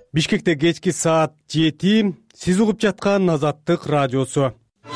Бишкекте кечки саат 7. Сиз угуп жаткан Азаттык радиосу.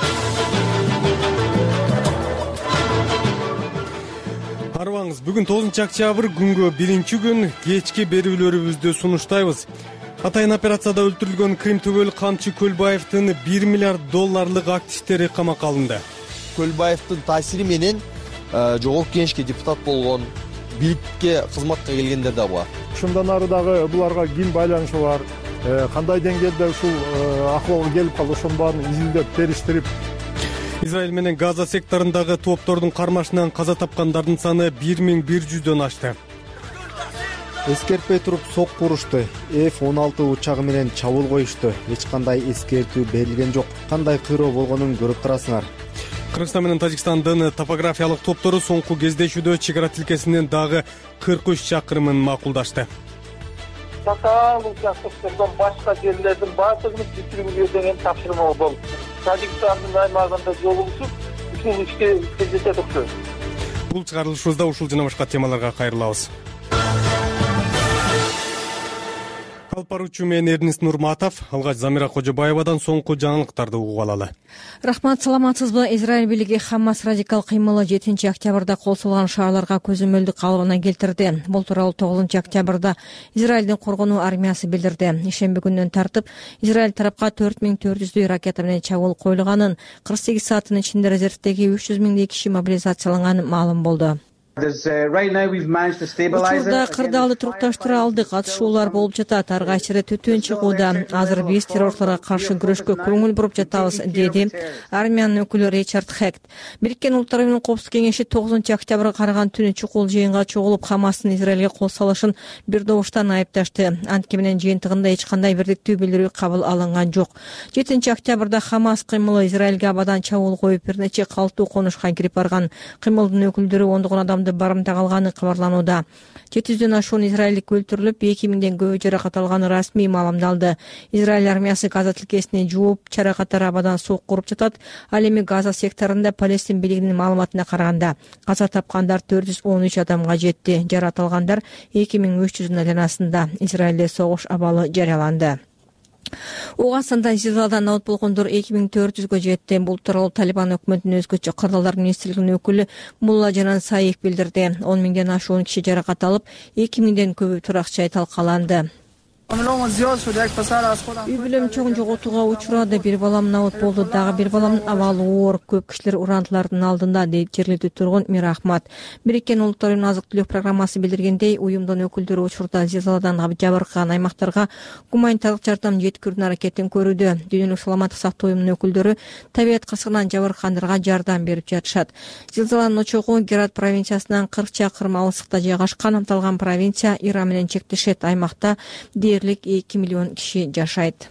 Арыбаңыз, бүгүн 9-октябрь күнгө 1-күн кечки берүүлөрүбүздү сунуштайбыз. Атайын операцияда өлтүрүлгөн Крим түбөл Камчы Көлбаевдин $1 миллиард активдери камакка алынды. Көлбаевдин таасири менен жогорку кеңешке депутат болгон, бийликке кызматка келгендер да бар. Ушундан ары дагы буларга ким байланышы бар, кандай деңгээлде ушул акыбалга келип калды, ошонун баарын изилдеп, териштирип. Израиль менен Газа секторундагы топтордун кармашынан каза тапкандардын саны 1100дөн ашты. Эскертпей туруп сокку урушту. F-16 учагы менен чабуул коюшту. Эч кандай эскертүү берилген жок. Кандай кыйроо болгонун көрүп турасыңар. Кыргызстан менен Тажикстандын топографиялык топтору соңку кездешүүдө чек ара тилкесинен дагы 43 чакырымын макулдашты. Татаал учактыктардан башка жерлердин баардыгын бүтүрүүгө деген тапшырма болду. Тажикстандын аймагында жолугушуп, ушул ишке жетет окшойт. Бул чыгарылышыбызда ушул жана башка темаларга кайрылабыз. Алып баруучу мен Эрнест Нурматов, алгач Замира Кожобаевадан соңку жаңылыктарды угуп алалы. Рахмат, саламатсызбы? Израиль бийлиги Хамас радикал кыймылы 7-октябрда кол салган шаарларга көзөмөлдүк калыбына келтирди. Бул тууралуу 9-октябрда Израилдин коргонуу армиясы билдирди. Ишемби күнүнөн тартып Израиль тарапка 4400 ракета менен чабуул коюлганын, 48 сааттын ичинде резервдеги 300 миңдей киши мобилизацияланганы маалым болду. Учурда кырдаалды турукташтыра алдык. Атышуулар болуп жатат. Ар кайсыра түтүн чыгууда. Азыр биз террорчуларга каршы күрөшкө көңүл буруп жатабыз, деди армиянын өкүлү Ричард Хект. Бириккен Улуттар Уюмунун Коопсуздук кеңеши 9-октябрга караган түнү чукул жыйынга чогулуп, Хамастын Израилге кол салышын бир добуштан айыпташты. Антке менен жыйынтыгында эч кандай бирдиктүү билдирүү кабыл алынган жок. 7-октябрда Хамас кыймылы Израилге абадан чабуул коюп, бир нече калктуу конушка кирип барган. Кыймылдын өкүлдөрү ондогон адам барымта калганы кабарланууда. 700дөн ашуун израилдик өлтүрүлүп, 2000ден көбү жаракат алганы расмий маалымдалды. Израиль армиясы Газа тилкесине жууп, жаракаттар абадан сокку уруп жатат. Ал эми Газа секторунда Палестин бийлигинин маалыматына караганда каза тапкандар 413 адамга жетти. Жаракат алгандар 2300дун айланасында. Израилде согуш абалы жарыяланды. Угасында Зилзаладан абат болгондор 2400гө жетти. Бул тууралуу Талибан өкмөтүнүн өзгөчө кырдаалдар министрлигинин өкүлү Мулла Жанан Саиев билдирди. 10 миңден ашуун киши жаракат алып, 2000ден көбү турак жай талкаланды. Үй бүлөм чоң жоготууга учурады. Бир балам абат болду, дагы бир баламдын абалы оор. Көп кишилер урандылардын алдында, дейт жергиликтүү тургун Мирахмат. Бириккен Улуттар Уюмунун азык-түлүк программасы билдиргендей, уюмдун өкүлдөрү учурда Зилзаладан жабыркаган аймактарга гуманитардык жардам жеткирүүнүн аракетин көрүүдө. Дүйнөлүк саламаттык сактоо уюмунун өкүлдөрү табият кырсыгынан жабыркагандарга жардам берип жатышат. Зилзаладын очогу Герат провинциясынан 40 чакырым алыстыкта жайгашкан. Аталган провинция Иран менен чектешет. Аймакта дээрлик 2 миллион киши жашайт.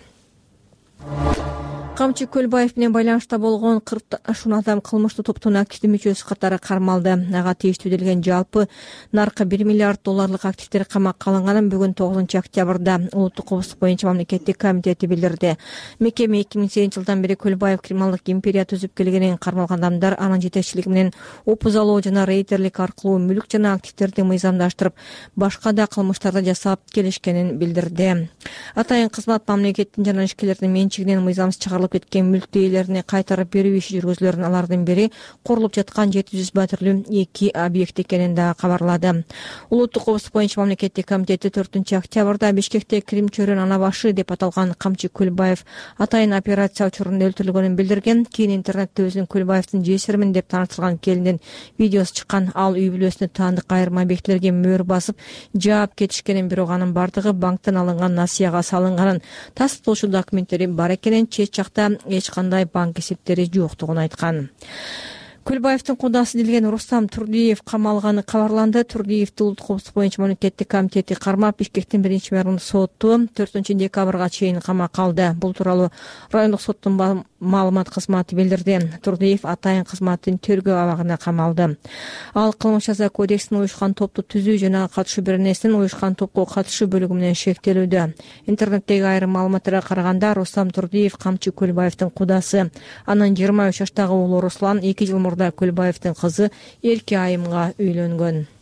Камчы Көлбаев менен байланышта болгон 40 ашуун адам кылмыштуу топтун активдүү мүчөсү катары кармалды. Ага тийиштүү делген жалпы наркы $1 миллиард активдер камакка алынганын бүгүн 9-октябрда Улуттук коопсуздук боюнча мамлекеттик комитети билдирди. Мекеме 2008-жылдан бери Көлбаев криминалдык империя түзүп келгенин, кармалган адамдар анын жетекчилиги менен опузалоо жана рейдерлик аркылуу мүлк жана активдерди мыйзамдаштырып, башка да кылмыштарды жасап келишкенин билдирди. Атайын кызмат мамлекеттин жана ишкерлердин менчигинен мыйзамсыз чыгарылып кеткен мүлк ээлерине кайтарып берүү иши жүргүзүлөрүн, алардын бири курулуп жаткан 700 батирлүү 2 объект экенин да кабарлады. Улуттук коопсуздук боюнча мамлекеттик комитети 4-октябрда Бишкекте Крим чөйрөнүн ана башы деп аталган Камчы Көлбаев атайын операция учурунда өлтүрүлгөнүн билдирген. Кийин интернетте өзүнүн Көлбаевдин жесирмин деп тааныштырган келиндин видеосу чыккан. Ал үй бүлөсүнө таандык айрым объектилерге мөөр басып жаап кетишкенин, бирок анын бардыгы банктан алынган насыяга салынганын, тастыктоочу документтери бар экенин, чет жакта эч кандай банк эсептери жоктугун айткан. Көлбаевдин кудасы делген Рустам Турдиев камалганы кабарланды. Турдиевди Улуттук коопсуздук боюнча мамлекеттик комитети кармап, Бишкектин 1-мэрдин соту 4-декабрга чейин камакка алды. Бул тууралуу райондук соттун маалымат кызматы билдирди. Турдиев атайын кызматтын тергөө абагына камалды. Ал кылмыш жаза кодексинин уюшкан топту түзүү жана катышуу беренесинин уюшкан топко катышуу бөлүгү менен шектелүүдө. Интернеттеги айрым маалыматтарга караганда Рустам Турдиев Камчы Көлбаевдин кудасы. Анын 23 жаштагы уулу Руслан 2 жыл мурда Көлбаевдин кызы Эрке Айымга үйлөнгөн.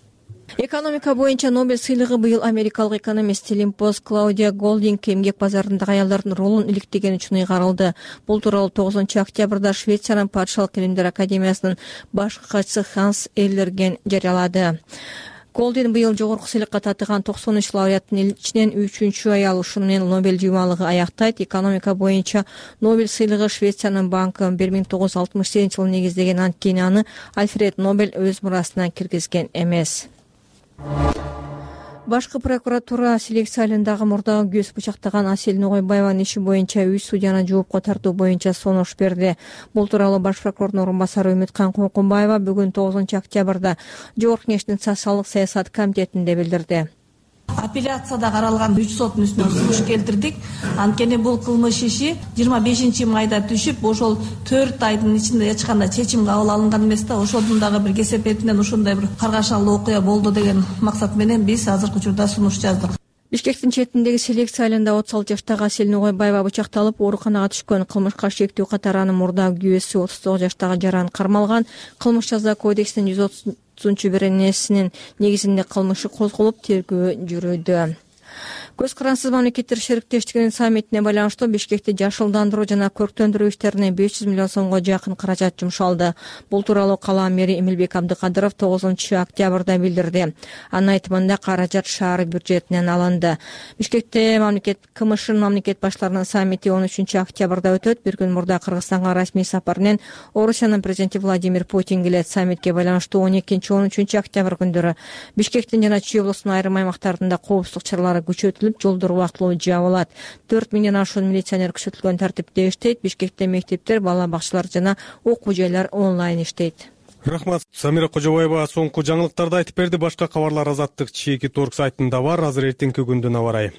Экономика боюнча Нобель сыйлыгы быйыл америкалык экономист Лимпос Клаудия Голдинг эмгек базарындагы аялдардын ролун иликтеген үчүн ыйгарылды. Бул тууралуу 9-октябрда Швециянын Патшалык илимдер академиясынын башкы катчысы Ханс Эллерген жарыялады. Голдин быйыл жогорку сыйлыкка татыган 93 лауреаттын ичинен 3-чү аял. Ушуну менен Нобель жыймалыгы аяктайт. Экономика боюнча Нобель сыйлыгы Швециянын банкы 1968 жылы негиздеген, анткени аны Альфред Нобель өз мурасына киргизген эмес. Башкы прокуратура селекция айылындагы мурдагы көз бычактаган Асель Ногойбаеванын иши боюнча 3 судьяны жоопко тартуу боюнча сунуш берди. Бул тууралуу баш прокурордун орун басары Үмүткан Конкунбаева бүгүн 9-октябрда Жогорку Кеңештин социалдык саясат комитетинде билдирди. Апелляцияда каралган 3 соттун үстүнөн сунуш келтирдик. Анткени бул кылмыш иши 25-майда түшүп, ошол 4 айдын ичинде эч кандай чечим кабыл алынган эмес да. Ошодун дагы бир кесепетинен ушундай бир каргашалуу окуя болду деген максат менен биз азыркы учурда сунуш жаздык. Бишкектин четиндеги селекция айылында 36 жаштагы Асель Ногойбаева бычакталып ооруканага түшкөн. Кылмышка шектүү катары анын мурдагы күйөөсү 39 жаштагы Жаран кармалган. Кылмыш жаза кодексинин 130-беренесинин негизинде кылмышы козголуп тергөө жүрүүдө. Көз карансыз мамлекеттер шериктештигинин саммитине байланыштуу Бишкекте жашылдандыруу жана көрктөндүрүү иштерине 500 миллион сомго жакын каражат жумшалды. Бул тууралуу кала мэри Эмилбек Абдыкадыров 9-октябрда билдирди. Анын айтымында каражат шаар бюджетинен алынды. Бишкекте КМШнын мамлекет башларынын саммити 13-октябрда өтөт. Бир күн мурда Кыргызстанга расмий сапар менен Орусиянын президенти Владимир Путин келет. Саммитке байланыштуу 12-13 октябрь күндөрү Бишкектин жана Чүй облусунун айрым аймактарында коопсуздук чаралары күчөтүлүп, жолдор убактылуу жабылат. 4 миңден ашуун милиционер күчөтүлгөн тартипте иштейт. Бишкекте мектептер, бала бакчалар жана окуу жайлар онлайн иштейт. Рахмат. Самира Кожобаева соңку жаңылыктарды айтып берди. Башка кабарлар Азаттык Чеки Торг сайтында бар. Азыр эртеңки күндүн аба ырайы.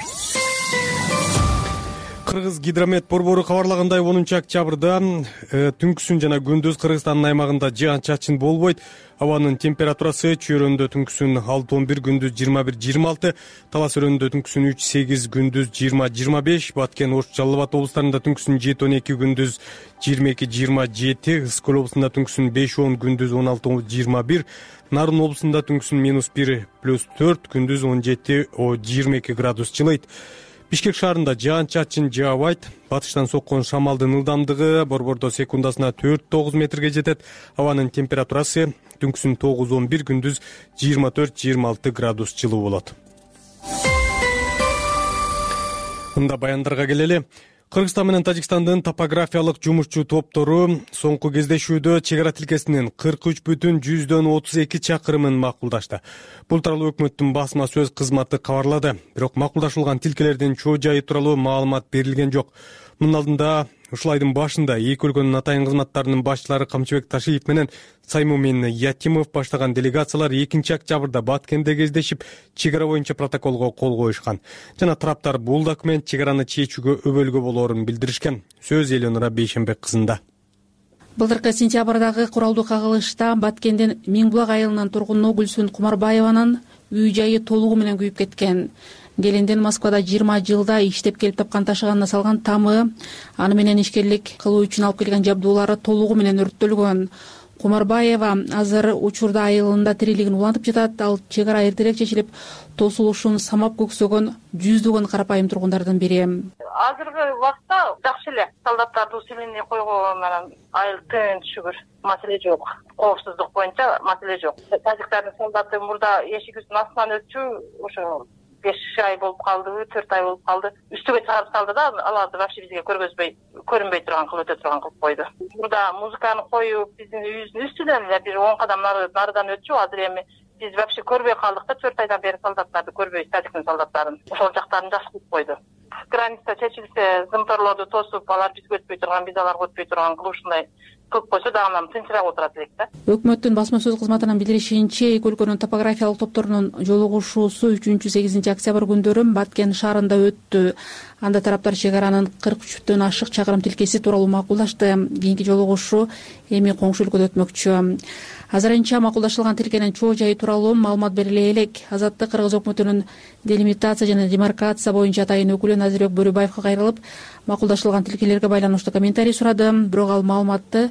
Кыргыз гидромет борбору кабарлагандай 10-октябрда түнкүсүн жана күндүз Кыргызстандын аймагында жаан-чачын болбойт. Абанын температурасы Чөйрөндө түнкүсүн 6-11, күндүз 21-26, Талас өрөндө түнкүсүн 3-8, күндүз 20-25, Баткен, Ош, Жалал Абад облустарында түнкүсүн 7-12, күндүз 22-27, Ысык-Көл облусунда түнкүсүн 5-10, күндүз 16-21, Нарын облусунда түнкүсүн -1+4, күндүз 17-22 градус жылыйт. Бишкек шаарында жаан-чачын жаабайт. Батыштан соккон шамалдын ылдамдыгы борбордо секундасына 4-9 метрге жетет. Абанын температурасы түнкүсүн 9-11, күндүз 24-26 градус жылуу болот. Мында баяндарга келели. Кыргызстан менен Тажикстандын топографиялык жумушчу топтору соңку кездешүүдө чек ара тилкесинин 43,32 чакырымын макулдашты. Бул тууралуу өкмөттүн басма сөз кызматы кабарлады. Бирок макулдашылган тилкелердин чоо жайы тууралуу маалымат берилген жок. Мунун алдында ушул айдын башында эки өлкөнүн атайын кызматтарынын башчылары Камчыбек Ташиев менен Саймумин Ятимов баштаган делегациялар 2-октябрда Баткенде кездешип, чек ара боюнча протоколго кол коюшкан. Жана тараптар бул документ чек араны чечүүгө өбөлгө болоорун билдиришкен. Сөз Элеонора Бейшенбек кызында. Былтыркы сентябрдагы куралдуу кагылышта Баткенден Миңбулак айылынын тургуну Гүлсүн Кумарбаеванын үй жайы толугу менен күйүп кеткен. Келиндин Москвада 20 жылда иштеп келип тапкан ташыганына салган тамы, аны менен ишкерлик кылуу үчүн алып келген жабдуулары толугу менен өрттөлгөн. Кумарбаева азыр учурда айылында тирилигин улантып жатат. Ал чек ара эртерээк чечилип, тосулушун самап көксөгөн жүздөгөн карапайым тургундардын бири. Азыркы убакта жакшы эле. Солдаттарды усиление койгон менен айыл тынч, шүгүр. Маселе жок. Коопсуздук боюнча маселе жок. Тажиктардын солдаты мурда эшигибиздин астынан өтчү, ошо 5 ай болуп калды, 4 ай болуп калды. Үстүгө чыгарып салды да, аларды вообще бизге көрүнбөй турган кылып өтө турган кылып койду. Мурда музыканы коюп, биздин үйүбүздүн үстүнөн эле бир 10 кадам нарыдан өтчү. Азыр эми биз вообще көрбөй калдык да, 4 айдан бери солдаттарды көрбөйбүз, тажиктин солдаттарын. Ошол жактарын жакшы кылып койду. Граница чечилсе, зымторлорду тосуп, алар бизге өтпөй турган, биз аларга өтпөй турган кылып ушундай кылып койсо дагы тынчыраак отурат элек да. Өкмөттүн басма сөз кызматынын билдиришинче, эки өлкөнүн топографиялык топторунун жолугушуусу 3-8 октябрь күндөрү Баткен шаарында өттү. Анда тараптар чек аранын 43-төн ашык чакырым тилкеси тууралуу макулдашты. Кийинки жолугушуу эми коңшу өлкөдө өтмөкчү. Азырынча макулдашылган тилкенин чоо жайы тууралуу маалымат бериле элек. Азаттык Кыргыз өкмөтүнүн делимитация жана демаркация боюнча атайын өкүлү Назирбек Бөрүбаевга кайрылып, макулдашылган тилкелерге байланыштуу комментарий сурады. Бирок ал маалыматты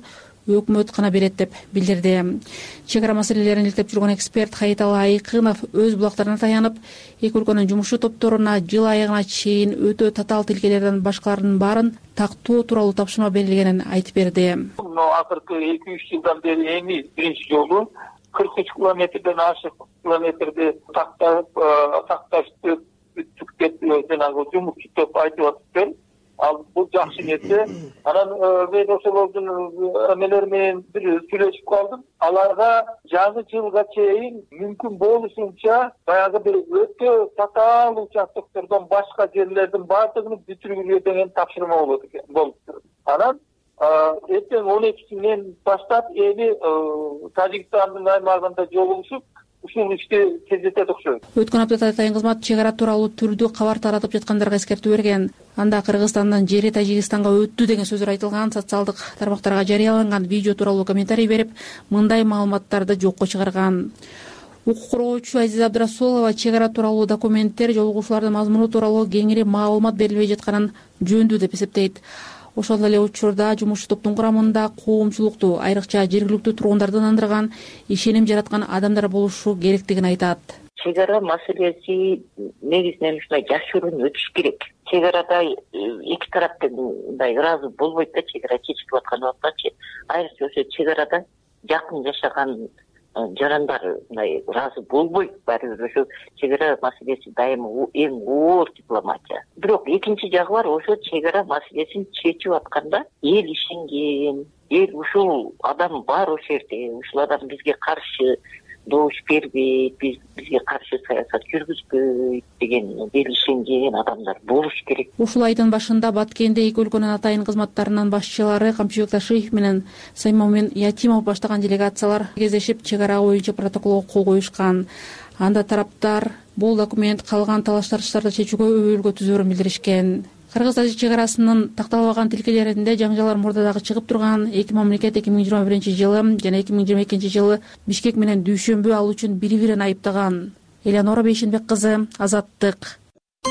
өкмөт гана берет деп билдирди. Чек ара маселелерин иликтеп жүргөн эксперт Хайыталы Айкынов өз булактарына таянып, эки өлкөнүн жумушчу топторуна жыл аягына чейин өтө татаал тилкелерден башкалардын баарын тактоо тууралуу тапшырма берилгенин айтып берди. Акыркы 2-3 жылдан бери эми биринчи жолу 43 километрден ашык километрди такташты бүттүк жанагы жумушчу топ айтып атыптыр. Ал бул жакшы нерсе. Анан мен ошолордун эмелери менен бир сүйлөшүп калдым. Аларга жаңы жылга чейин мүмкүн болушунча баягы бир өтө татаал участоктордон башка жерлердин баардыгын бүтүргүлө деген тапшырма болот экен. Анан эртең 12-синен баштап эми Тажикстандын аймагында жолугушуп ушул ишти тездетет окшойт. Өткөн аптада Атайын кызмат чек ара тууралуу түрдүү кабар таратып жаткандарга эскертүү берген. Анда Кыргызстандан жери Тажикстанга өттү деген сөздөр айтылган, социалдык тармактарга жарыяланган видео тууралуу комментарий берип, мындай маалыматтарды жокко чыгарган. Укук коргоочу Азиза Абдрасулова чек ара тууралуу документтер, жолугушуулардын мазмуну тууралуу кеңири маалымат берилбей жатканын жөндүү деп эсептейт. Ошол эле учурда жумушчу топтун курамында коомчулукту, айрыкча жергиликтүү тургундарды ынандырган, ишеним жараткан адамдар болушу керектигин айтат. Чек ара маселеси негизинен ушундай жашыруун өтүш керек. Чек арада эки тараптын мындай ыраазы болбойт да, чек ара чечилип аткан убактачы. Айрыкча ошо чек арада жакын жашаган жарандар мындай ыраазы болбойт. Баары бир ошо чек ара маселеси дайыма эң оор дипломатия. Бирок экинчи жагы бар, ошо чек ара маселесин чечип атканда эл ишенген, эл ушул адам бар ошол жерде, ушул адам бизге каршы добуш бербейт, бизге каршы саясат жүргүзбөйт деген эл ишенген адамдар болуш керек. Ушул айдын башында Баткенде эки өлкөнүн атайын кызматтарынын башчылары Камчыбек Ташиев менен Саймомин Ятимов баштаган делегациялар кездешип, чек ара боюнча протоколго кол коюшкан. Анда тараптар бул документ калган талаш-тартыштарды чечүүгө өбөлгө түзөрүн билдиришкен. Кыргыз-Тажик чек арасынын такталбаган тилкелеринде жаңжалар мурда дагы чыгып турган. Эки мамлекет 2021 жылы жана 2022 жылы Бишкек менен Дүйшөмбү ал үчүн бири-бирин айыптаган. Элеонора Бейшенбек кызы, Азаттык.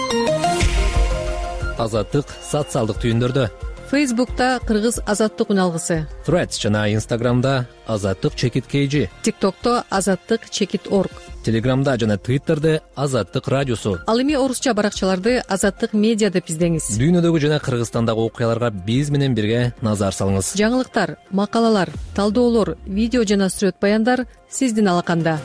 Азаттык социалдык түйүндөрдө. Фейсбукта Кыргыз Азаттык үналгысы. Threads жана Инстаграмда Азаттык чекит KG. ТикТокто Азаттык чекит орг. Телеграмда жана Твиттерде Азаттык радиосу. Ал эми орусча баракчаларды Азаттык медиа деп издеңиз. Дүйнөдөгү жана Кыргызстандагы окуяларга биз менен бирге назар салыңыз. Жаңылыктар, макалалар, талдоолор, видео жана сүрөт баяндар сиздин алаканда.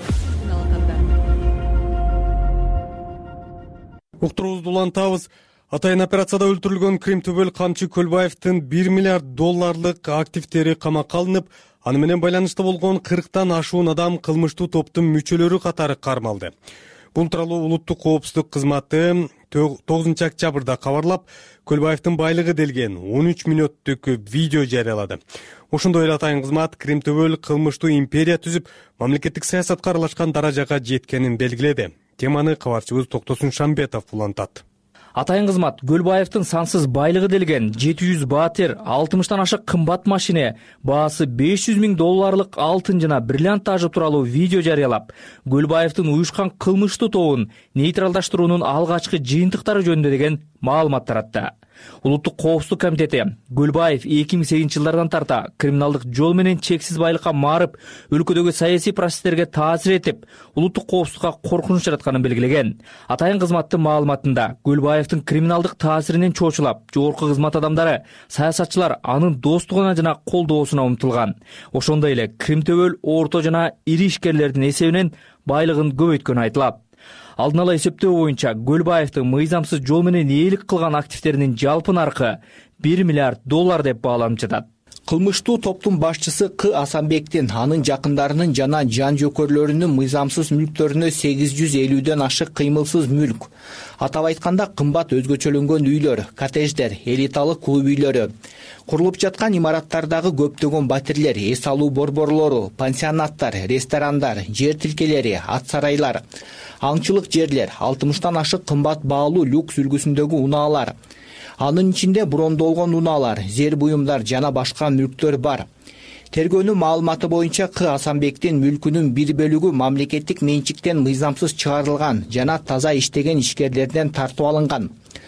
Уктуруубузду улантабыз. Атайын операцияда өлтүрүлгөн Крим Төбөл Камчы Көлбаевдин $1 миллиард активтери камакка алынып, аны менен байланышта болгон 40тан ашуун адам кылмыштуу топтун мүчөлөрү катары кармалды. Бул тууралуу улуттук коопсуздук кызматы 9-октябрда кабарлап, Көлбаевдин байлыгы делген 13 мүнөттүк видео жарыялады. Ошондой эле атайын кызмат Крим Төбөл кылмыштуу империя түзүп, мамлекеттик саясатка аралашкан даражага жеткенин белгиледи. Теманы кабарчыбыз Токтосун Шамбетов улантат. Атайын кызмат Көлбаевдин сансыз байлыгы делген 700 батир, 60тан ашык кымбат машине, баасы $500 000 алтын жана бриллиант тажы тууралуу видео жарыялап, Көлбаевдин уюшкан кылмыштуу тобун нейтралдаштыруунун алгачкы жыйынтыктары жөнүндө деген маалымат таратты. Улуттук коопсуздук комитети Көлбаев 2008 жылдардан тарта криминалдык жол менен чексиз байлыкка марып, өлкөдөгү саясий процесстерге таасир этип, улуттук коопсуздукка коркунуч жаратканын белгилеген. Атайын кызматтын маалыматында Көлбаевдин криминалдык таасиринен чочулап, жогорку кызмат адамдары, саясатчылар анын достугуна жана колдоосуна умтулган. Ошондой эле Крим Төбөл орто жана ири ишкерлердин эсебинен байлыгын көбөйткөнү айтылат. Алдын ала эсептөө боюнча Көлбаевдин мыйзамсыз жол менен ээлик кылган активтеринин жалпы наркы $1 миллиард деп бааланып жатат. Кылмыштуу топтун башчысы К. Асанбектин, анын жакындарынын жана жан жөкөрлөрүнүн мыйзамсыз мүлктөрүнө 850ден ашык кыймылсыз мүлк. Атап айтканда кымбат өзгөчөлөнгөн үйлөр, коттедждер, элиталык клуб үйлөрү, курулуп жаткан имараттардагы көптөгөн батирлер, эс алуу борборлору, пансионаттар, ресторандар, жер тилкелери, ат сарайлар, аңчылык жерлер, 60тан ашык кымбат баалуу люкс үлгүсүндөгү унаалар. Анын ичинде брондолгон унаалар, зер буюмдар жана башка мүлктөр бар. Тергөөнүн маалыматы боюнча К. Асанбектин мүлкүнүн бир бөлүгү мамлекеттик менчиктен мыйзамсыз чыгарылган жана таза иштеген ишкерлерден тартып алынган.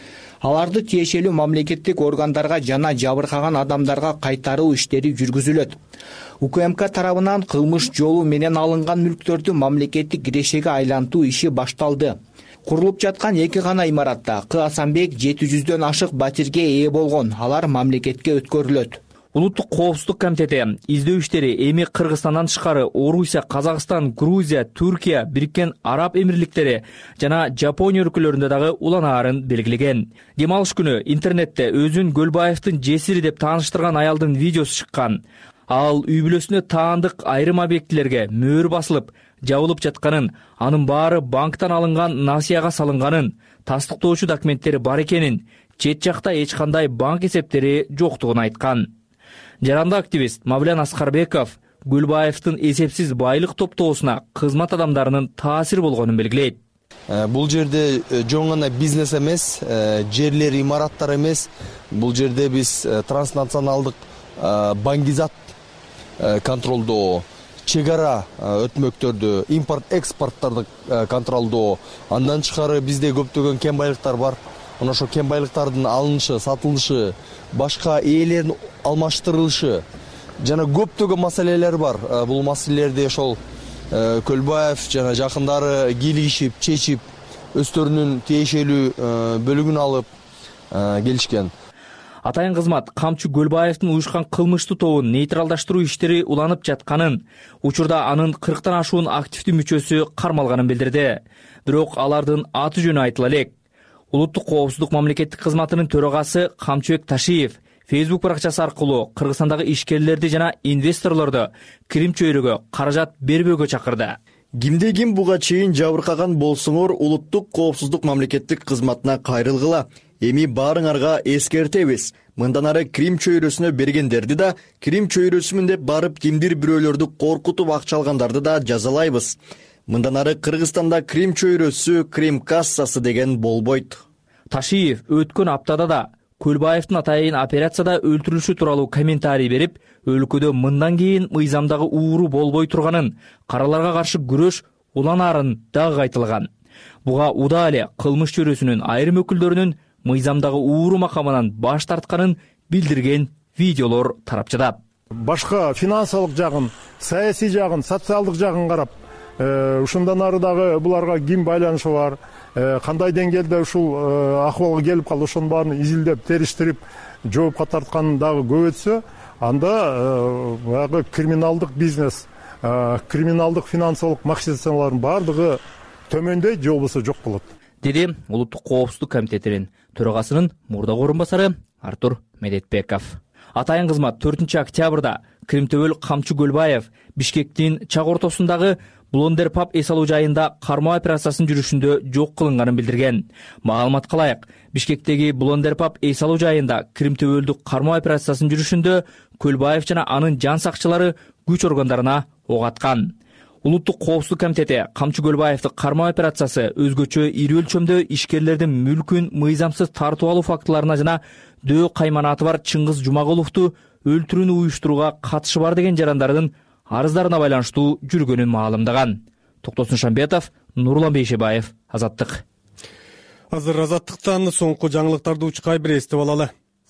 аларды тиешелүү мамлекеттик органдарга жана жабыркаган адамдарга кайтаруу иштери жүргүзүлөт. УКМК тарабынан кылмыш жолу менен алынган мүлктөрдү мамлекеттик кирешеге айлантуу иши башталды. Курулуп жаткан 2 гана имаратта К Асанбек 700дөн ашык батирге ээ болгон, алар мамлекетке өткөрүлөт. Улуттук коопсуздук комитети издөө иштери эми Кыргызстандан тышкары Орусия, Казакстан, Грузия, Түркия, Бириккен Араб Эмирликтери жана Жапония өлкөлөрүндө дагы уланаарын белгилеген. Дем алыш күнү интернетте өзүн Көлбаевдин жесири деп тааныштырган аялдын видеосу чыккан. Ал үй бүлөсүнө таандык айрым объектилерге мөөр басылып, жабылып жатканын, анын баары банктан алынган насыяга салынганын, тастыктоочу документтери бар экенин, чет жакта эч кандай банк эсептери жоктугун айткан. Жарандык активист Мавлян Аскарбеков Көлбаевдин эсепсиз байлык топтоосуна кызмат адамдарынын таасири болгонун белгилейт. Бул жерде жөн гана бизнес эмес, жерлер, имараттар эмес. Бул жерде биз транснационалдык баңгизат контролдоо, чек ара өтмөктөрдү, импорт-экспорттарды контролдоо, андан тышкары бизде көптөгөн кен байлыктар бар. Мына ошо кен байлыктардын алынышы, сатылышы, башка ээлерин алмаштырылышы жана көптөгөн маселелер бар. Бул маселелерди ошол Көлбаев жана жакындары кийлигишип, чечип, өздөрүнүн тиешелүү бөлүгүн алып келишкен. Атайын кызмат камчы Көлбаевдин уюшкан кылмыштуу тобун нейтралдаштыруу иштери уланып жатканын, учурда анын 40тан ашуун активдүү мүчөсү кармалганын билдирди. Бирок алардын аты жөнү айтыла элек. Улуттук коопсуздук мамлекеттик кызматынын төрагасы Камчыбек Ташиев Facebook баракчасы аркылуу Кыргызстандагы ишкерлерди жана инвесторлорду Крим чөйрөгө каражат бербөөгө чакырды. Кимде ким буга чейин жабыркаган болсоңор улуттук коопсуздук мамлекеттик кызматына кайрылгыла. Эми баарыңарга эскертебиз. Мындан ары Крим чөйрөсүнө бергендерди да, Крим чөйрөсүмүн деп барып кимдир бирөөлөрдү коркутуп акча алгандарды да жазалайбыз. Мындан ары Кыргызстанда Крим чөйрөсү, Крим кассасы деген болбойт. Ташиев өткөн аптада да Көлбаевдин атайын операцияда өлтүрүлүшү тууралуу комментарий берип, өлкөдө мындан кийин мыйзамдагы ууру болбой турганын, караларга каршы күрөш уланаарын дагы айтылган. Буга уда эле кылмыш чөйрөсүнүн айрым өкүлдөрүнүн мыйзамдагы ууру макамынан баш тартканын билдирген видеолор тарап жатат. Башка финансылык жагын, саясий жагын, социалдык жагын карап, ушундан ары дагы буларга ким байланышы бар, кандай деңгээлде ушул акыбалга келип калды, ошонун баарын изилдеп, териштирип, жоопко тарткан дагы көбөйтсө, анда баягы криминалдык бизнес, криминалдык финансылык махинациялардын баардыгы төмөндөйт, же болбосо жок болот. Деди Улуттук коопсуздук комитетинин төрагасынын мурдагы орунбасары Артур Медетбеков. Атайын кызмат 4 октябрда Кримтөбөл Камчы Көлбаев Бишкектин чак ортосундагы Блондер паб эс алуу жайында кармоо операциясынын жүрүшүндө жок кылынганын билдирген. Маалыматка ылайык, Бишкектеги Блондер паб эс алуу жайында Кримтөбөлдүк кармоо операциясынын жүрүшүндө Көлбаев жана анын жан сакчылары күч органдарына ок аткан. Улуттук коопсуздук комитети Камчы Көлбаевди кармоо операциясы өзгөчө ири өлчөмдө ишкерлердин мүлкүн мыйзамсыз тартып алуу фактыларына жана дөө кайманаты бар Чыңгыз Жумагуловду өлтүрүүнү уюштурууга катышы бар деген жарандардын арыздарына байланыштуу жүргөнүн маалымдаган. Токтосун Шамбетов, Нурлан Бейшебаев, Азаттык. Азыр Азаттыктан соңку жаңылыктарды учкай бир эстеп алалы.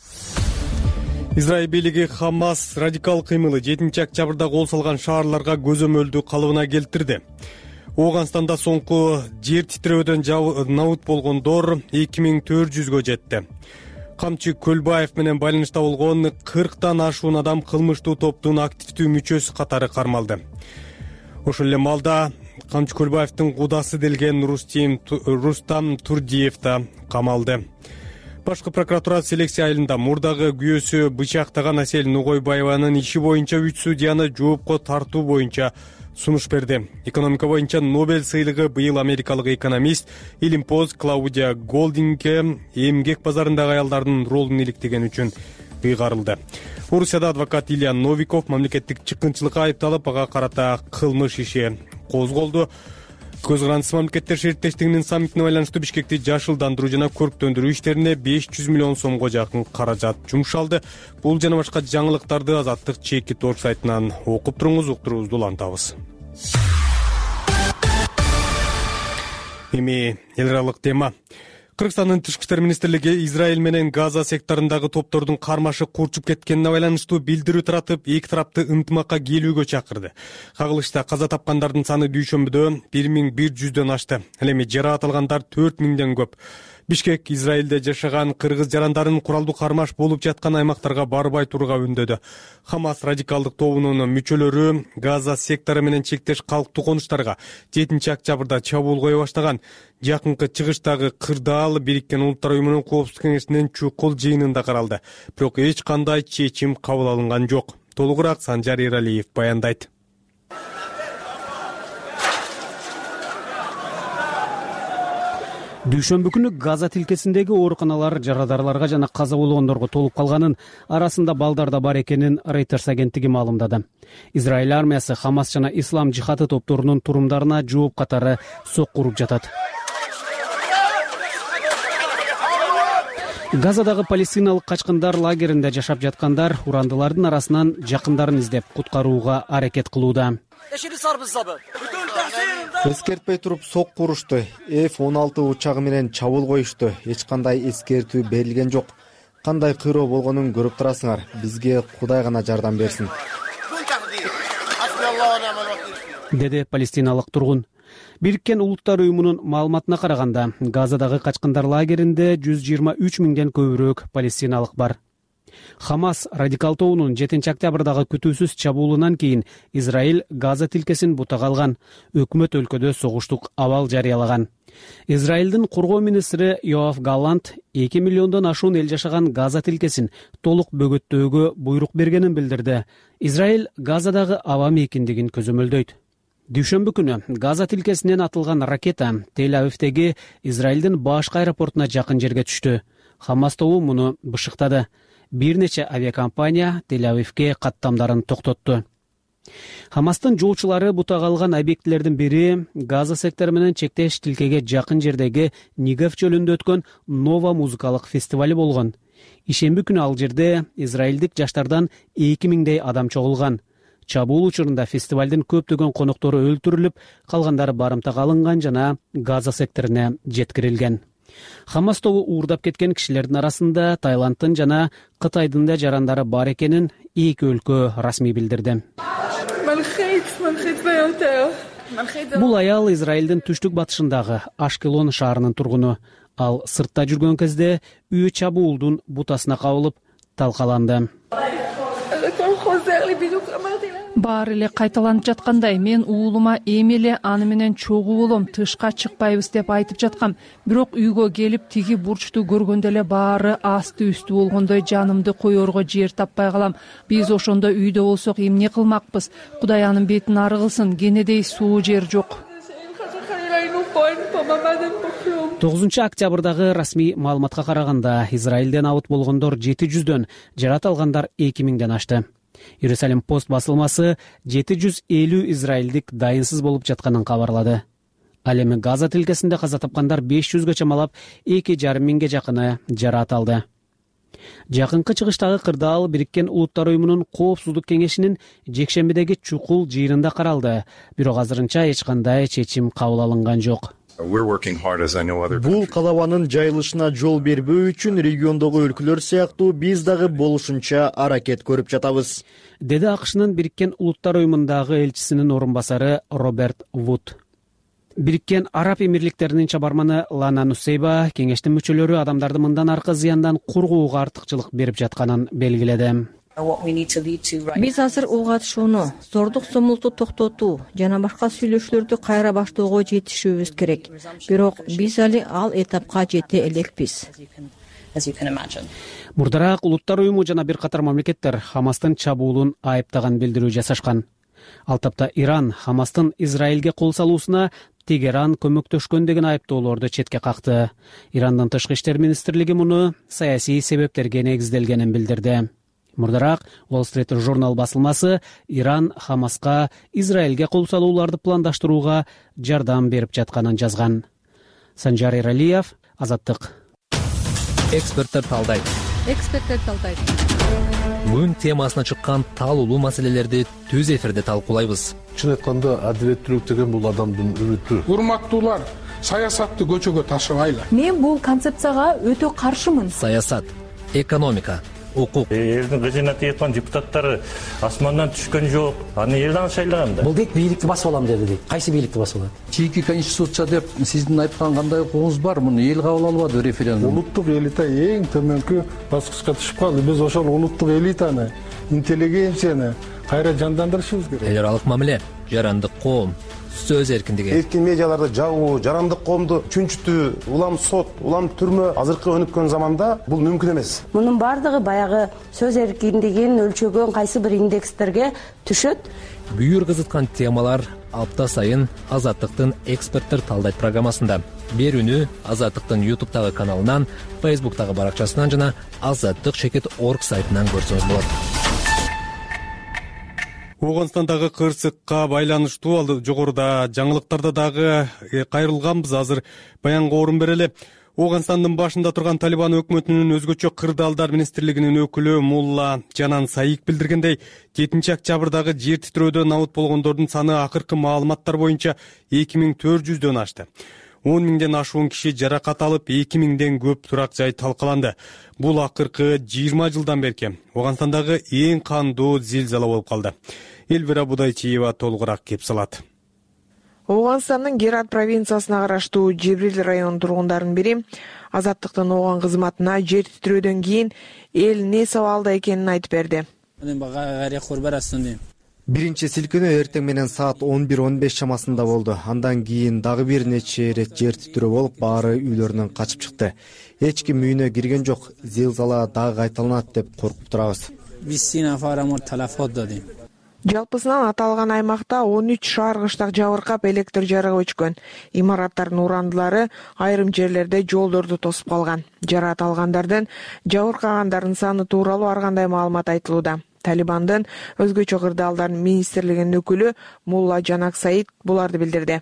Израиль бийлиги Хамас радикал кыймылы 7 октябрда кол салган шаарларга көзөмөлдүү калыбына келтирди. Ооганстанда соңку жер титирөөдөн набут болгондор 2400гө жетти. Камчы Көлбаев менен байланышта болгон 40тан ашуун адам кылмыштуу топтун активдүү мүчөсү катары кармалды. Ошол эле маалда Камчы Көлбаевдин кудасы делген Рустам Турдиев да камалды. Башкы прокуратура селекция айылында мурдагы күйөөсү бычактаган Асель Нугойбаеванын иши боюнча 3 судьяны жоопко тартуу боюнча сунуш берди. Экономика боюнча Нобель сыйлыгы быйыл америкалык экономист Илимпоз Клаудия Голдингке эмгек базарындагы аялдардын ролун иликтеген үчүн ыйгарылды. Орусияда адвокат Илья Новиков мамлекеттик чыккынчылыкка айыпталып, ага карата кылмыш иши козголду. Көз карандысыз мамлекеттер шериктештигинин саммитине байланыштуу Бишкекти жашылдандыруу жана көрктөндүрүү иштерине 500 миллион сомго жакын каражат жумшалды. Бул жана башка жаңылыктарды Азаттык чеки торг сайтынан окуп туруңуз, уктуруубузду улантабыз. Эми эл аралык тема. Кыргызстандын Тышкы иштер министрлиги Израиль менен Газа секторундагы топтордун кармашы курчуп кеткенине байланыштуу билдирүү таратып, эки тарапты ынтымакка келүүгө чакырды. Кагылышта каза тапкандардын саны дүйшөмбүдө 1100дөн ашты. Ал эми жаратылгандар 4000ден көп. Бишкек Израилде жашаган кыргыз жарандарын куралдуу кармаш болуп жаткан аймактарга барбай турууга үндөдү. Хамас радикалдык тобунун мүчөлөрү Газа сектору менен чектеш калктуу конуштарга 7-октябрда чабуул кое баштаган. Жакынкы чыгыштагы кырдаал Бириккен Улуттар Уюмунун Коопсуздук кеңешинин чукул жыйынында каралды. Бирок эч кандай чечим кабыл алынган жок. Толугураак Санжар Эралиев баяндайт. Дүйшөмбү күнү Газа тилкесиндеги ооруканалар жарадарларга жана каза болгондорго толуп калганын, арасында балдар да бар экенин Reuters агенттиги маалымдады. Израиль армиясы Хамас жана Ислам жихады топторунун турумдарына жооп катары сокку уруп жатат. Газадагы палестиналык качкындар лагеринде жашап жаткандар урандылардын арасынан жакындарын издеп куткарууга аракет кылууда. Эскертпей туруп сокку урушту. F-16 учагы менен чабуул коюшту. Эч кандай эскертүү берилген жок. Кандай кыйроо болгонун көрүп турасыңар. Бизге Кудай гана жардам берсин, деди палестиналык тургун. Бириккен Улуттар Уюмунун маалыматына караганда, Газадагы качкындар лагеринде 123 миңден көбүрөөк палестиналык бар. Хамас радикал тобунун 7-октябрдагы күтүүсүз чабуулунан кийин Израиль Газа тилкесин бутага алган, өкмөт өлкөдө согуштук абал жарыялаган. Израилдин коргоо министри Йоав Галлант 2 миллиондон ашуун эл жашаган Газа тилкесин толук бөгөттөөгө буйрук бергенин билдирди. Израиль Газадагы аба мейкиндигин көзөмөлдөйт. Дүйшөмбү күнү Газа тилкесинен атылган ракета Тель-Авивдеги Израилдин башкы аэропортуна жакын жерге түштү. Хамас тобу муну бышыктады. Бир нече авиакомпания Тель-Авивге каттамдарын токтотту. Хамастын жолчулары бутага алган объектилердин бири Газа сектору менен чектеш тилкеге жакын жердеги Нигев чөлүндө өткөн Нова музыкалык фестивали болгон. Ишемби күнү ал жерде израилдик жаштардан 2000дей адам чогулган. Чабуул учурунда фестивалдын көптөгөн коноктору өлтүрүлүп, калгандары барымтага алынган жана Газа секторуна жеткирилген. Хамас тобу уурдап кеткен кишилердин арасында Таиланддын жана Кытайдын да жарандары бар экенин эки өлкө расмий билдирди. Бул аял Израилдин түштүк батышындагы Ашкелон шаарынын тургуну. Ал сыртта жүргөн кезде үй чабуулдун бутасына кабылып талкаланды. Баары эле кайталанып жаткандай, мен уулума эми эле аны менен чогуу болом, тышка чыкпайбыз деп айтып жаткам. Бирок үйгө келип тиги бурчту көргөндө эле баары асты үстү болгондой жанымды коерго жер таппай калам. Биз ошондо үйдө болсок эмне кылмакпыз? Кудай анын бетин ары кылсын, кенедей суу жер жок. 9-октябрдагы расмий маалыматка караганда, Израилден абыт болгондор 700дөн, жарат алгандар 2000ден ашты. Иерусалим пост басылмасы 750 израилдик дайынсыз болуп жатканын кабарлады. Ал эми Газа тилкесинде каза тапкандар 500гө чамалап, 2,5 миңге жакыны жараат алды. Жакынкы чыгыштагы кырдаал Бириккен Улуттар Уюмунун Коопсуздук кеңешинин жекшембидеги чукул жыйынында каралды. Бирок азырынча эч кандай чечим кабыл алынган жок. Бул калабанын жайылышына жол бербөө үчүн региондогу өлкөлөр сыяктуу биз дагы болушунча аракет көрүп жатабыз, деди АКШнын Бириккен Улуттар Уюмундагы элчисинин орун басары Роберт Вуд. Бириккен Араб Эмирликтеринин чабарманы Лана Нусейба кеңештин мүчөлөрү адамдарды мындан аркы зыяндан коргоого артыкчылык берип жатканын белгиледи. Биз азыр ого атышууну, зордук зомулту токтотуу жана башка сүйлөшүүлөрдү кайра баштоого жетишүүбүз керек. Бирок биз али ал этапка жете элекпиз. Мурдараак Улуттар Уюму жана бир катар мамлекеттер Хамастын чабуулун айыптаган билдирүү жасашкан. Ал тапта Иран Хамастын Израилге кол салуусуна Тегеран көмөктөшкөн деген айыптоолорду четке какты. Ирандын тышкы иштер министрлиги муну саясий себептерге негизделгенин билдирди. Мурдараак Wall Street Journal басылмасы Иран Хамаска Израилге кол салууларды пландаштырууга жардам берип жатканын жазган. Санжар Эралиев, Азаттык. Эксперттер талдайт. Бүгүн темасына чыккан талуулуу маселелерди түз эфирде талкуулайбыз. Чын айтканда адилеттүүлүк деген бул адамдын үмүтү. Урматтуулар, саясатты көчөгө ташыбайлы. Мен бул концепцияга өтө каршымын. Саясат, экономика, укук. Элдин кызына тиеткан депутаттары асмандан түшкөн жок. Аны элдин шайлаган да. Бул дейт бийликти басып алам деди дейт. Кайсы бийликти басып алат? Чийки конституция деп сиздин айткан кандай укугуңуз бар? Муну эл кабыл албады референдум. Улуттук элита эң төмөнкү баскычка түшүп калды. Биз ошол улуттук элитаны, интеллигенцияны кайра жандандырышыбыз керек. Эл аралык мамиле, жарандык коом, сөз эркиндиги. Эркин медиаларды жабуу, жарандык коомду чүнчүтүү, улам сот, улам түрмө азыркы өнүккөн заманда бул мүмкүн эмес. Мунун бардыгы баягы сөз эркиндигин өлчөгөн кайсы бир индекстерге түшөт. Бүйүр кызыткан темалар апта сайын Азаттыктын эксперттер талдайт программасында. Берүүнү Азаттыктын YouTube'тагы каналынан, Facebook'тагы баракчасынан жана azаттык.org сайтынан көрсөңүз болот. Оғанстандагы кырсыкка байланыштуу алды жогоруда жаңылыктарда дагы кайрылганбыз. Азыр баянга орун берели. Оғанстандын башында турган Талибан өкмөтүнүн өзгөчө кырдаалдар министрлигинин өкүлү Мулла Жанан Саик билдиргендей, 7-октябрдагы жер титирөөдөн абут болгондордун саны акыркы маалыматтар боюнча 2400дөн ашты. 10 миңден ашуун киши жаракат алып, 2000ден көп турак жай талкаланды. Бул акыркы 20 жылдан берки Оғанстандагы эң кандуу зилзала болуп калды. Элвира Будайчиева толугураак кеп салат. Оғанстандын Герат провинциясына караштуу Жебрил районунун тургундарынын бири Азаттыктын Оған кызматына жер титирөөдөн кийин эл не сабалда экенин айтып берди. Биринчи силкинөө эртең менен саат 11:15 чамасында болду. Андан кийин дагы бир нече ирет жер титирөө болуп, баары үйлөрүнөн качып чыкты. Эч ким үйүнө кирген жок. Зилзала дагы кайталанат деп коркуп турабыз. Жалпысынан аталган аймакта 13 шаар кыштак жабыркап, электр жарыгы өчкөн. Имараттардын урандылары айрым жерлерде жолдорду тосуп калган. Жараат алгандардын, жабыркагандардын саны тууралуу ар кандай маалымат айтылууда. Талибандын өзгөчө кырдаалдар министрлигинин өкүлү Мулла Жанак Саид буларды билдирди.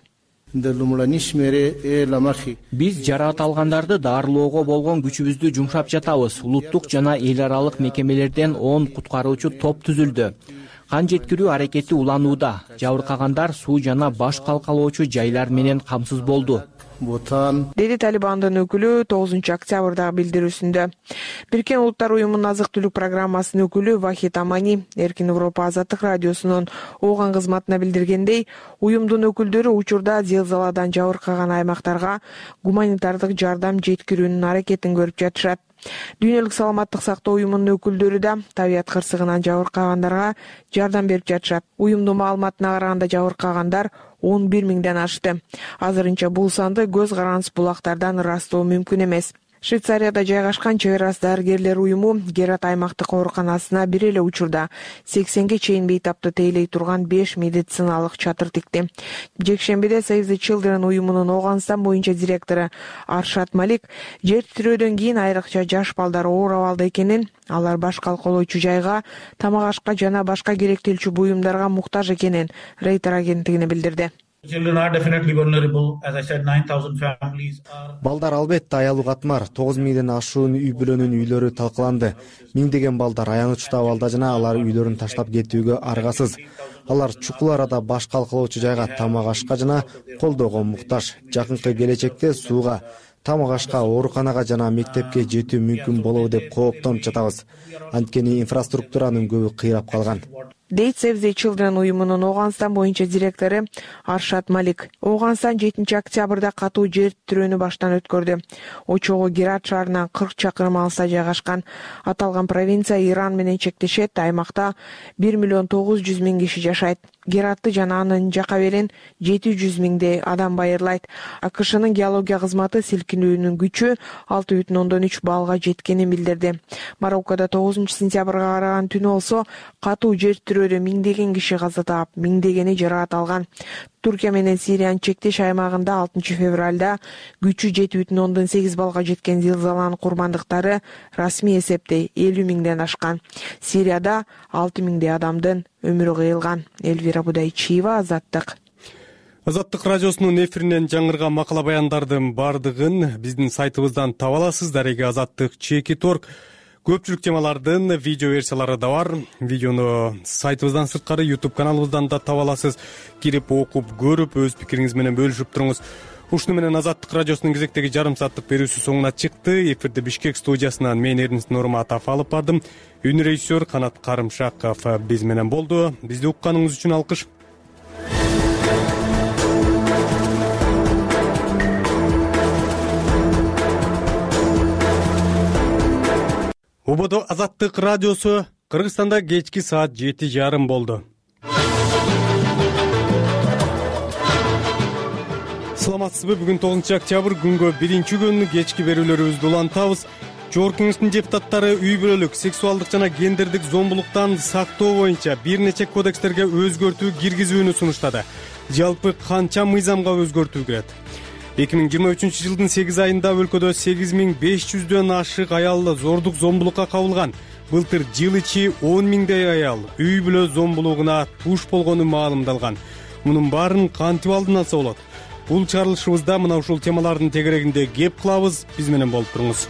Биз жараат алгандарды дарылоого болгон күчүбүздү жумшап жатабыз. Улуттук жана эл аралык мекемелерден 10 куткаруучу топ түзүлдү. Кан жеткирүү аракети уланууда. Жабыркагандар суу жана баш калкалоочу жайлар менен камсыз болду, деди Талибандын өкүлү 9-октябрдагы билдирүүсүндө. Бириккен Улуттар уюмунун азык-түлүк программасынын өкүлү Вахид Амани Эркин Европа азаттык радиосунун Оған кызматына билдиргендей, уюмдун өкүлдөрү учурда зилзаладан жабыркаган аймактарга гуманитардык жардам жеткирүүнүн аракетин көрүп жатышат. Дүйнөлүк саламаттык сактоо уюмунун өкүлдөрү да табият кырсыгынан жабыркагандарга жардам берип жатышат. Уюмдун маалыматына караганда жабыркагандар 11 миңден ашты. Азырынча бул санды көз карандысыз булактардан ырастоо мүмкүн эмес. Швейцарияда жайгашкан чек арасы дарыгерлер уюму Герат аймактык ооруканасына бир эле учурда 80ге чейин бейтапты тейлей турган 5 медициналык чатыр тикти. Жекшембиде Save the Children уюмунун Оғанстан боюнча директору Аршат Малик жер титирөөдөн кийин айрыкча жаш балдар оор абалда экенин, алар баш калкалоочу жайга, тамак ашка жана башка керектелчү буюмдарга муктаж экенин Рейтер агенттигине билдирди. Балдар албетте аялуу катмар. 9 миңден ашуун үй бүлөнүн үйлөрү талкаланды. Миңдеген балдар аянычтуу абалда жана алар үйлөрүн таштап кетүүгө аргасыз. Алар чукул арада баш калкалоочу жайга, тамак ашка жана колдоого муктаж. Жакынкы келечекте сууга, тамак ашка, ооруканага жана мектепке жетүү мүмкүн болобу деп кооптонуп жатабыз. Анткени инфраструктуранын көбү кыйрап калган, дейт Save the Children уюмунун Оғанстан боюнча директору Аршат Малик. Оғанстан 7-октябрда катуу жер титирөөнү баштан өткөрдү. Очогу Герат шаарынан 40 чакырым алыста жайгашкан. Аталган провинция Иран менен чектешет. Аймакта 1.900.000 киши жашайт. Гератты жана анын жака берин 700 миңдей адам байырлайт. АКШнын геология кызматы силкинүүнүн күчү 6,3 баллга жеткенин билдирди. Мароккодо 9-сентябрга караган түнү болсо катуу жер титирөөдө миңдеген киши каза таап, миңдегени жараат алган. Туркия менен Сириянын чектеш аймагында 6 февралда күчү 7,8 баллга жеткен зилзаланын курмандыктары расмий эсепте 50 миңден ашкан. Сирияда 6 миңдей адамдын өмүрү кыйылган. Элвира Будайчиева, Азаттык. Азаттык радиосунун эфиринен жаңырган макала баяндардын бардыгын биздин сайтыбыздан таба аласыз. Дареги azаттык.org. Көпчүлүк темалардын видео версиялары да бар. Видеону сайтыбыздан сырткары YouTube каналыбыздан да таба аласыз. Кирип окуп, көрүп, өз пикириңиз менен бөлүшүп туруңуз. Ушуну менен Азаттык радиосунун кезектеги жарым сааттык берүүсү соңуна чыкты. Эфирде Бишкек студиясынан мен Эрнест Нурматов алып бардым. Үн режиссер Канат Карымшаков биз менен болду. Бизди укканыңыз үчүн алкыш. Убодо Азаттык радиосу. Кыргызстанда кечки саат 7:30 болду. Саламатсызбы? Бүгүн 9 октябрь күнгө 1-күн кечки берүүлөрүбүздү улантабыз. Жогорку Кеңештин депутаттары үй бүлөлүк, сексуалдык жана гендердик зомбулуктан сактоо боюнча бир нече кодекстерге өзгөртүү киргизүүнү сунуштады. Жалпы канча мыйзамга өзгөртүү кирет? 2023 жылдын 8 айында өлкөдө 8500дөн ашык аял зордук зомбулукка кабылган. Былтыр жыл ичи 10 миңдей аял үй бүлө зомбулугуна туш болгону маалымдалган. Мунун баарын кантип алдын алса болот? Бул чыгарылышыбызда мына ушул темалардын тегерегинде кеп кылабыз. Биз менен болуп туруңуз.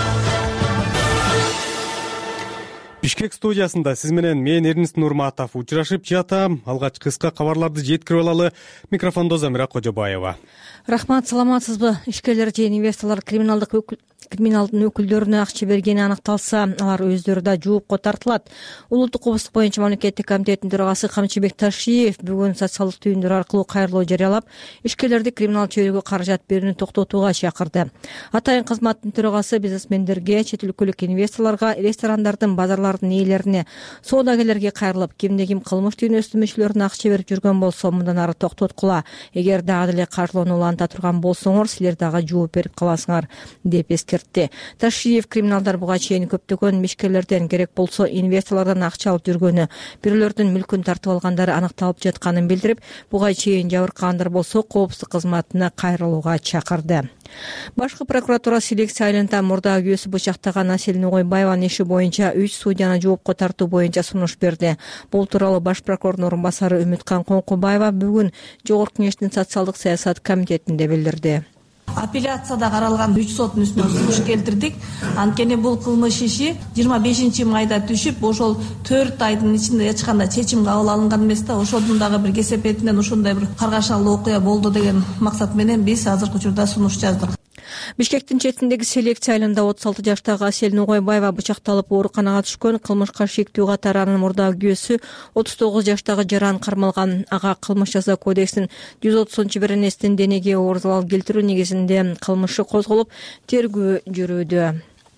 Бишкек студиясында сиз менен мен Эрнест Нурматов учурашып жатам. Алгач кыска кабарларды жеткирип алалы. Микрофондо Замира Кожобаева. Рахмат, саламатсызбы? Ишкерлер же инвесторлор криминалдын өкүлдөрүнө акча бергени аныкталса, алар өздөрү да жоопко тартылат. Улуттук коопсуздук боюнча мамлекеттик комитеттин төрагасы Камчыбек Ташиев бүгүн социалдык түйүндөр аркылуу кайрылуу жарыялап, ишкерлерди криминалдык чөйрөгө каражат берүүнү токтотууга чакырды. Атайын кызматтын төрагасы бизнесмендерге, чет өлкөлүк инвесторлорго, ресторандардын, базарлардын ээлерине, соодагерлерге кайрылып, кимде ким кылмыш дүйнөсүнүн мүчөлөрүнө акча берип жүргөн болсо, мындан ары токтоткула. Эгер дагы деле каржылоону уланта турган болсоңор, силер дагы жооп берип каласыңар деп эскертти. Ташиев криминалдар буга чейин көптөгөн ишкерлерден, керек болсо инвесторлордон акча алып жүргөнү, бирөөлөрдүн мүлкүн тартып алгандары аныкталып жатканын билдирип, буга чейин жабыркагандар болсо коопсуздук кызматына кайрылууга чакырды. Башкы прокуратура селекция айылында мурда күйөөсү бычактаган Асель Нугойбаеванын иши боюнча 3 судьяны жоопко тартуу боюнча сунуш берди. Бул тууралуу баш прокурордун орун басары Үмүткан Коңкубаева бүгүн Жогорку Кеңештин социалдык саясат комитетинде билдирди. Апелляцияда каралган 3 соттун үстүнө сунуш келтирдик. Анткени бул кылмыш иши 25-майда түшүп, ошол 4 айдын ичинде эч кандай чечим кабыл алынган эмес да. Ошодун дагы бир кесепетинен ушундай бир каргашалуу окуя болду деген максат менен биз азыркы учурда сунуш жаздык. Бишкектин четиндеги селекция айылында 36 жаштагы Асель Нугойбаева бычакталып ооруканага түшкөн. Кылмышка шектүү катары анын мурдагы күйөөсү 39 жаштагы Жаран кармалган. Ага кылмыш жаза кодексинин 130-беренесинин денеге оор залал келтирүү негизинде кылмышы козголуп, тергөө жүрүүдө.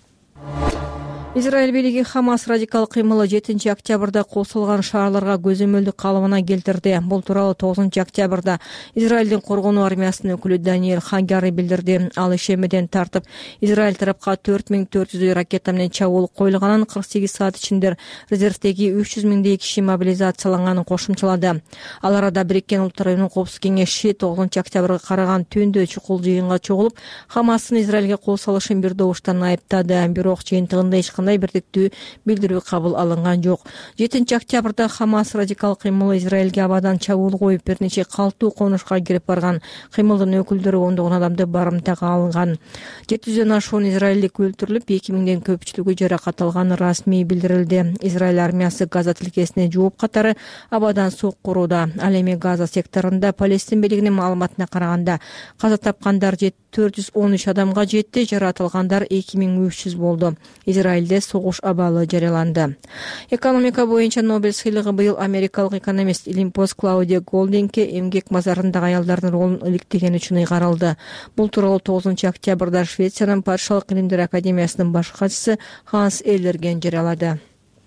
Израиль бийлиги Хамас радикалдык кыймылы 7 октябрда кол салган шаарларга көзөмөлдүк калыбына келтирди. Бул тууралуу 9 октябрда Израилдин коргонуу армиясынын өкүлү Даниэль Хагари билдирди. Ал ишемеден тартып, Израиль тарапка 4400 ракета менен чабуул коюлганын, 48 саат ичинде резервдеги 300 миңдей киши мобилизацияланганын кошумчалады. Ал арада Бириккен Улуттар Уюмунун Коопсуздук кеңеши 9 октябрга караган түндө чукул жыйынга чогулуп, Хамастын Израилге кол салышын бир добуштан айыптады. Бирок жыйынтыгында эч кандай бирдиктүү билдирүү кабыл алынган жок. 7 октябрда Хамас радикалдык кыймылы Израилге абадан чабуул коюп, бир нече калктуу конушка кирип барган. Кыймылдын өкүлдөрү ондогон адамды барымтага алган. 700дөн ашуун израилдик өлтүрүлүп, 2000ден көпчүлүгү жаракат алганы расмий билдирилди. Израиль армиясы Газа тилкесине жооп катары абадан соккурууда. Ал эми Газа секторунда Палестин бийлигинин маалыматына караганда каза тапкандар 413 адамга жетти, жаратылгандар 2300 болду. Израилде согуш абалы жарыяланды. Экономика боюнча Нобель сыйлыгы быйыл америкалык экономист Олимпос Клаудия Голдингке эмгек базарындагы аялдардын ролун иликтеген үчүн ыйгарылды. Бул тууралуу 9 октябрда Швециянын Патшалык илимдер академиясынын баш катчысы Ханс Эллерген жарыялады.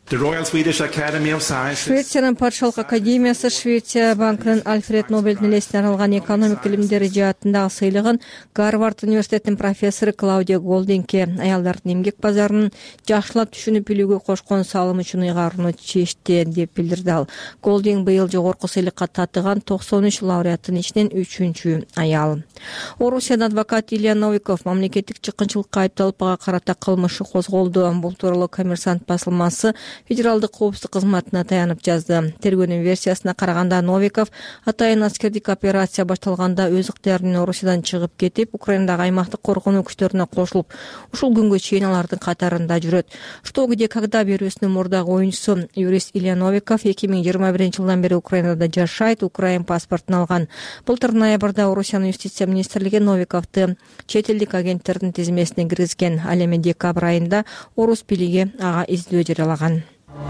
Швециянын Патшалык академиясы Швеция банкынын Альфред Нобельдин элесине арналган экономика илимдери жаатындагы сыйлыгын Гарвард университетинин профессору Клаудия Голдингке аялдардын эмгек базарын жакшылап түшүнүп билүүгө кошкон салым үчүн ыйгарууну чечти деп билдирди ал. Голдинг быйыл жогорку сыйлыкка татыган 93 лауреаттын ичинен 3-чү аял. Орусияда адвокат Илья Новиков мамлекеттик чыккынчылыкка айыпталып, ага карата кылмышы козголду. Бул тууралуу Коммерсант басылмасы федералдык коопсуздук кызматына таянып жазды. Тергөөнүн версиясына караганда Новиков атайын аскердик операция башталганда өз ыктыяры менен Орусиядан чыгып кетип, Украинадагы аймактык коргонуу күчтөрүнө кошулуп, ушул күнгө чейин алардын катарында жүрөт. Что где когда берүүсүнүн мурдагы оюнчусу юрист Илья Новиков 2021-жылдан бери Украинада жашайт, Украин паспортун алган. Былтыр ноябрда Орусиянын юстиция министрлиги Новиковду чет элдик агенттердин тизмесине киргизген. Ал эми декабрь айында орус бийлиги ага издөө жарыялаган.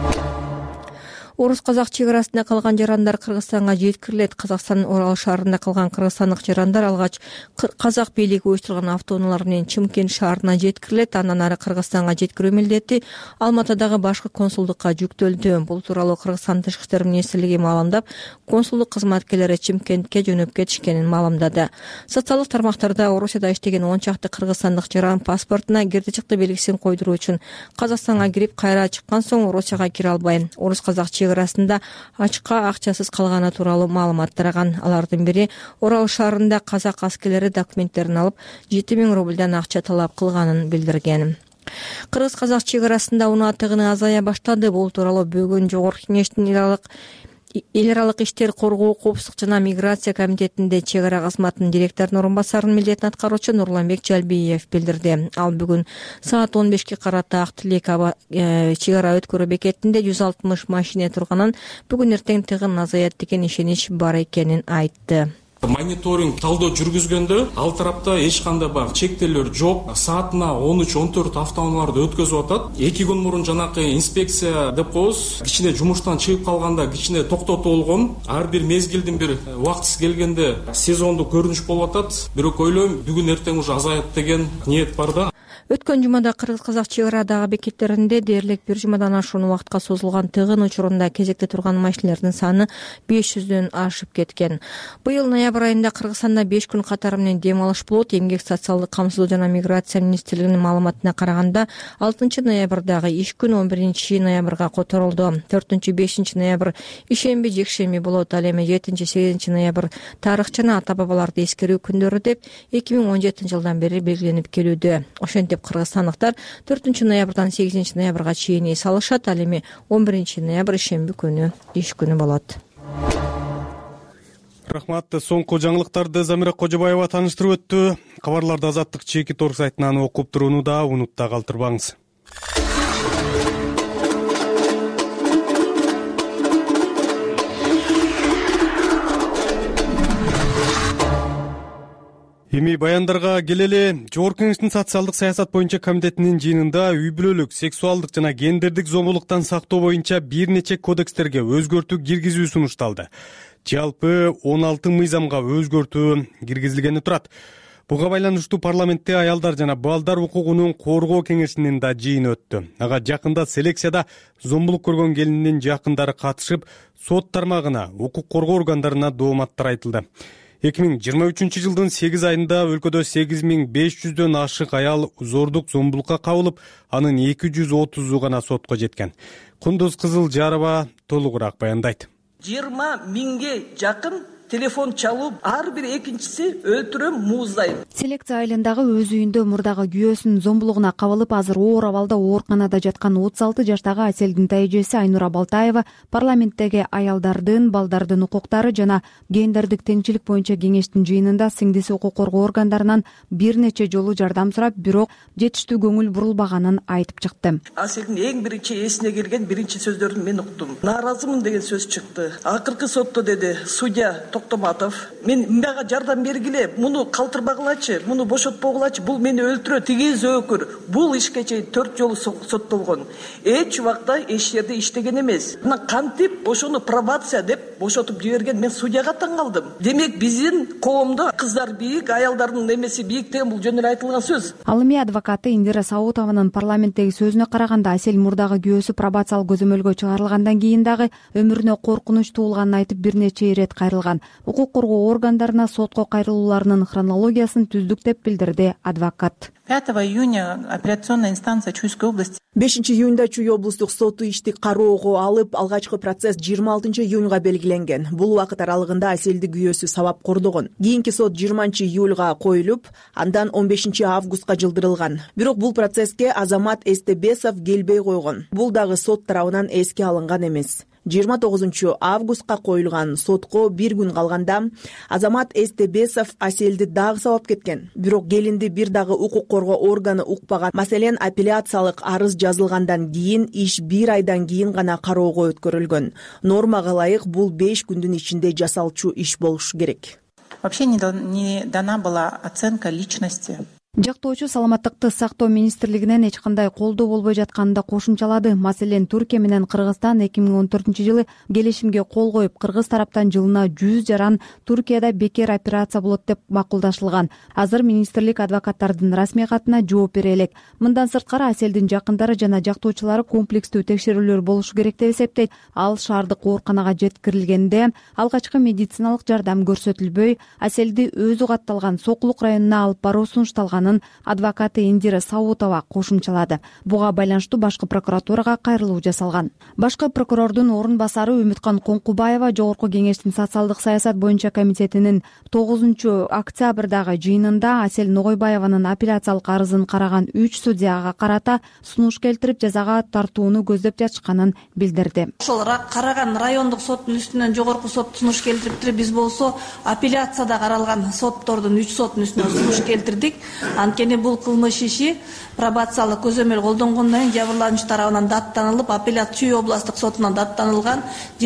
Орус-казак чек арасында калган жарандар Кыргызстанга жеткирилет. Казакстандын Орал шаарында калган кыргызстандык жарандар алгач казак бийлиги уюштурган автоунаалар менен Чымкент шаарына жеткирилет. Андан ары Кыргызстанга жеткирүү милдети Алматыдагы башкы консулдукка жүктөлдү. Бул тууралуу Кыргызстан Тышкы иштер министрлиги маалымдап, консулдук кызматкерлери Чымкентке жөнөп кетишкенин маалымдады. Социалдык тармактарда Орусияда иштеген 10 чакты кыргызстандык жаран паспортуна кирди чыкты белгисин койдуруу үчүн Казакстанга кирип кайра чыккан соң Орусияга кире албай, орус-казак чек арасында ачка акчасыз калганы тууралуу маалымат тараган. Алардын бири Орал шаарында казак аскерлери документтерин алып 7000 рубльдан акча талап кылганын билдирген. Кыргыз-казак чек арасында унаа тыгыны азая баштады. Бул тууралуу бүгүн Жогорку Кеңештин эл аралык иштер коргоо, коопсуздук жана миграция комитетинде чек ара кызматынын директорунун орун басарынын милдетин аткаруучу Нурланбек Жалбиев билдирди. Ал бүгүн саат 15ке карата Ак Тилек чек ара өткөрүү бекетинде 160 машине турганын, бүгүн эртең тыгын азаят деген ишенич бар экенин айтты. Мониторинг талдоо жүргүзгөндө ал тарапта эч кандай баягы чектелер жок. Саатына 13-14 автоунааларды өткөзүп атат. 2 күн мурун жанакы инспекция деп коебуз, кичине жумуштан чыгып калганда кичине токтотуп болгон. Ар бир мезгилдин бир убактысы келгенде сезондук көрүнүш болуп атат. Бирок ойлойм бүгүн эртең уже азаят деген ниет бар да. Өткөн жумада кыргыз-казак чек арадагы бекеттеринде дээрлик 1 жумадан ашуун убакытка созулган тыгын учурунда кезекте турган машинелердин саны 500дөн ашып кеткен. Быйыл ноябрь айында Кыргызстанда 5 күн катары менен дем алыш болот. Эмгек социалдык камсыздоо жана миграция министрлигинин маалыматына караганда 6 ноябрдагы иш күн 11 ноябрга которулду. 4-5 ноябрь ишемби, жекшемби болот. Ал эми 7-8 ноябрь тарых жана ата бабаларды эскерүү күндөрү деп 2017-жылдан бери белгиленип келүүдө. Ошентип кыргызстандыктар 4 ноябрдан 8 ноябрга чейин эс алышат. Ал эми 11 ноябрь ишемби күнү иш күнү болот. Рахмат. Соңку жаңылыктарды Замира Кожобаева тааныштырып өттү. Кабарларды Азаттык чекит орг сайтынан окуп турууну да унутпай калтырбаңыз. Эми баяндарга келели. Жогорку Кеңештин социалдык саясат боюнча комитетинин жыйынында үй бүлөлүк, сексуалдык жана гендердик зомбулуктан сактоо боюнча бир нече кодекстерге өзгөртүү киргизүү сунушталды. Жалпы 16 мыйзамга өзгөртүү киргизилгени турат. Буга байланыштуу парламентте аялдар жана балдар укугунун коргоо кеңешинин да жыйыны өттү. Ага жакында селекцияда зомбулук көргөн келиндин жакындары катышып, сот тармагына, укук коргоо органдарына дооматтар айтылды. 2023-жылдын 8 айында өлкөдө 8500дөн ашык аял зордук зомбулукка кабылып, анын 230 гана сотко жеткен. Кундуз Кызылжарова толугураак баяндайт. 20 миңге жакын телефон чалып, ар бир экинчиси өлтүрөм, мууздайм. Селекция айылындагы өз үйүндө мурдагы күйөөсүнүн зомбулугуна кабылып, азыр оор абалда ооруканада жаткан 36 жаштагы Аселдин тайжеси Айнура Балтаева парламенттеги аялдардын, балдардын укуктары жана гендердик теңчилик боюнча кеңештин жыйынында сиңдиси укук коргоо органдарынан бир нече жолу жардам сурап, бирок жетиштүү көңүл бурулбаганын айтып чыкты. Аселдин эң биринчи эсине келген биринчи сөздөрүн мен уктум. Нааразымын деген сөз чыкты. Акыркы сотто деди судья Токтоматов, мен мага жардам бергиле, муну калтырбагылачы, муну бошотпогулачы, бул мени өлтүрөт, тиги зөөкүр. Бул ишке чейин 4 жолу соттолгон. Эч убакта эч жерде иштеген эмес. Мына кантип ошону пробация деп бошотуп жиберген, мен судьяга таң калдым. Демек биздин коомдо кыздар бийик, аялдардын эмеси бийик деген бул жөн эле айтылган сөз. Ал эми адвокаты Индира Саутованын парламенттеги сөзүнө караганда, Асел мурдагы күйөөсү пробациялык көзөмөлгө чыгарылгандан кийин дагы өмүрүнө коркунуч туулганын айтып, бир нече ирет кайрылган. укук коргоо органдарына сотко кайрылууларынын хронологиясын түздүк деп билдирди адвокат. 5 июня апелляционная инстанция Чуйской области 5 июнда Чуй облустук соту ишти кароого алып, алгачкы процесс 26 июнга белгиленген. Бул убакыт аралыгында Аселди күйөөсү сабап кордогон. Кийинки сот 20 июлга коюлуп, андан 15 августка жылдырылган. Бирок бул процесске Азамат Эстебесов келбей койгон. Бул дагы сот тарабынан эске алынган эмес. 29 августка коюлган сотко бир күн калганда Азамат Эстебесов Аселди дагы сабап кеткен. Бирок келинди бир дагы укук коргоо органы укпаган. Маселен, апелляциялык арыз жазылгандан кийин иш 1 айдан кийин гана кароого өткөрүлгөн. Нормага ылайык бул 5 күндүн ичинде жасалчу иш болушу керек. Вообще не дана была оценка личности. Жактоочу саламаттыкты сактоо министрлигинен эч кандай колдоо болбой жатканын да кошумчалады. Маселен, Түркия менен Кыргызстан 2014-жылы келишимге кол коюп, кыргыз тараптан жылына 100 жаран Түркияда бекер операция болот деп макулдашылган. Азыр министрлик адвокаттардын расмий катына жооп бере элек. Мындан сырткары Аселдин жакындары жана жактоочулары комплекстүү текшерүүлөр болушу керек деп эсептейт. Ал шаардык ооруканага жеткирилгенде алгачкы медициналык жардам көрсөтүлбөй, Аселди өзү катталган Сокулук районуна алып баруу сунушталган адвокаты Индира Саутова кошумчалады. Буга байланыштуу башкы прокуратурага кайрылуу жасалган. Башкы прокурордун орун басары Үмүткан Коңкубаева Жогорку кеңештин социалдык саясат боюнча комитетинин 9 октябрдагы жыйынында Асел Ногойбаеванын апелляциялык арызын караган 3 судьяга карата сунуш келтирип, жазага тартууну көздөп жатышканын билдирди. Ошол караган райондук соттун үстүнөн Жогорку сот сунуш келтириптир. Биз болсо апелляцияда каралган соттордун 3 соттун үстүнөн сунуш келтирдик. Анткени бул кылмыш иши пробациялык көзөмөл колдонгондон кийин жабырлануучу тарабынан даттанылып, апелляция Чүй областык сотунан даттанылган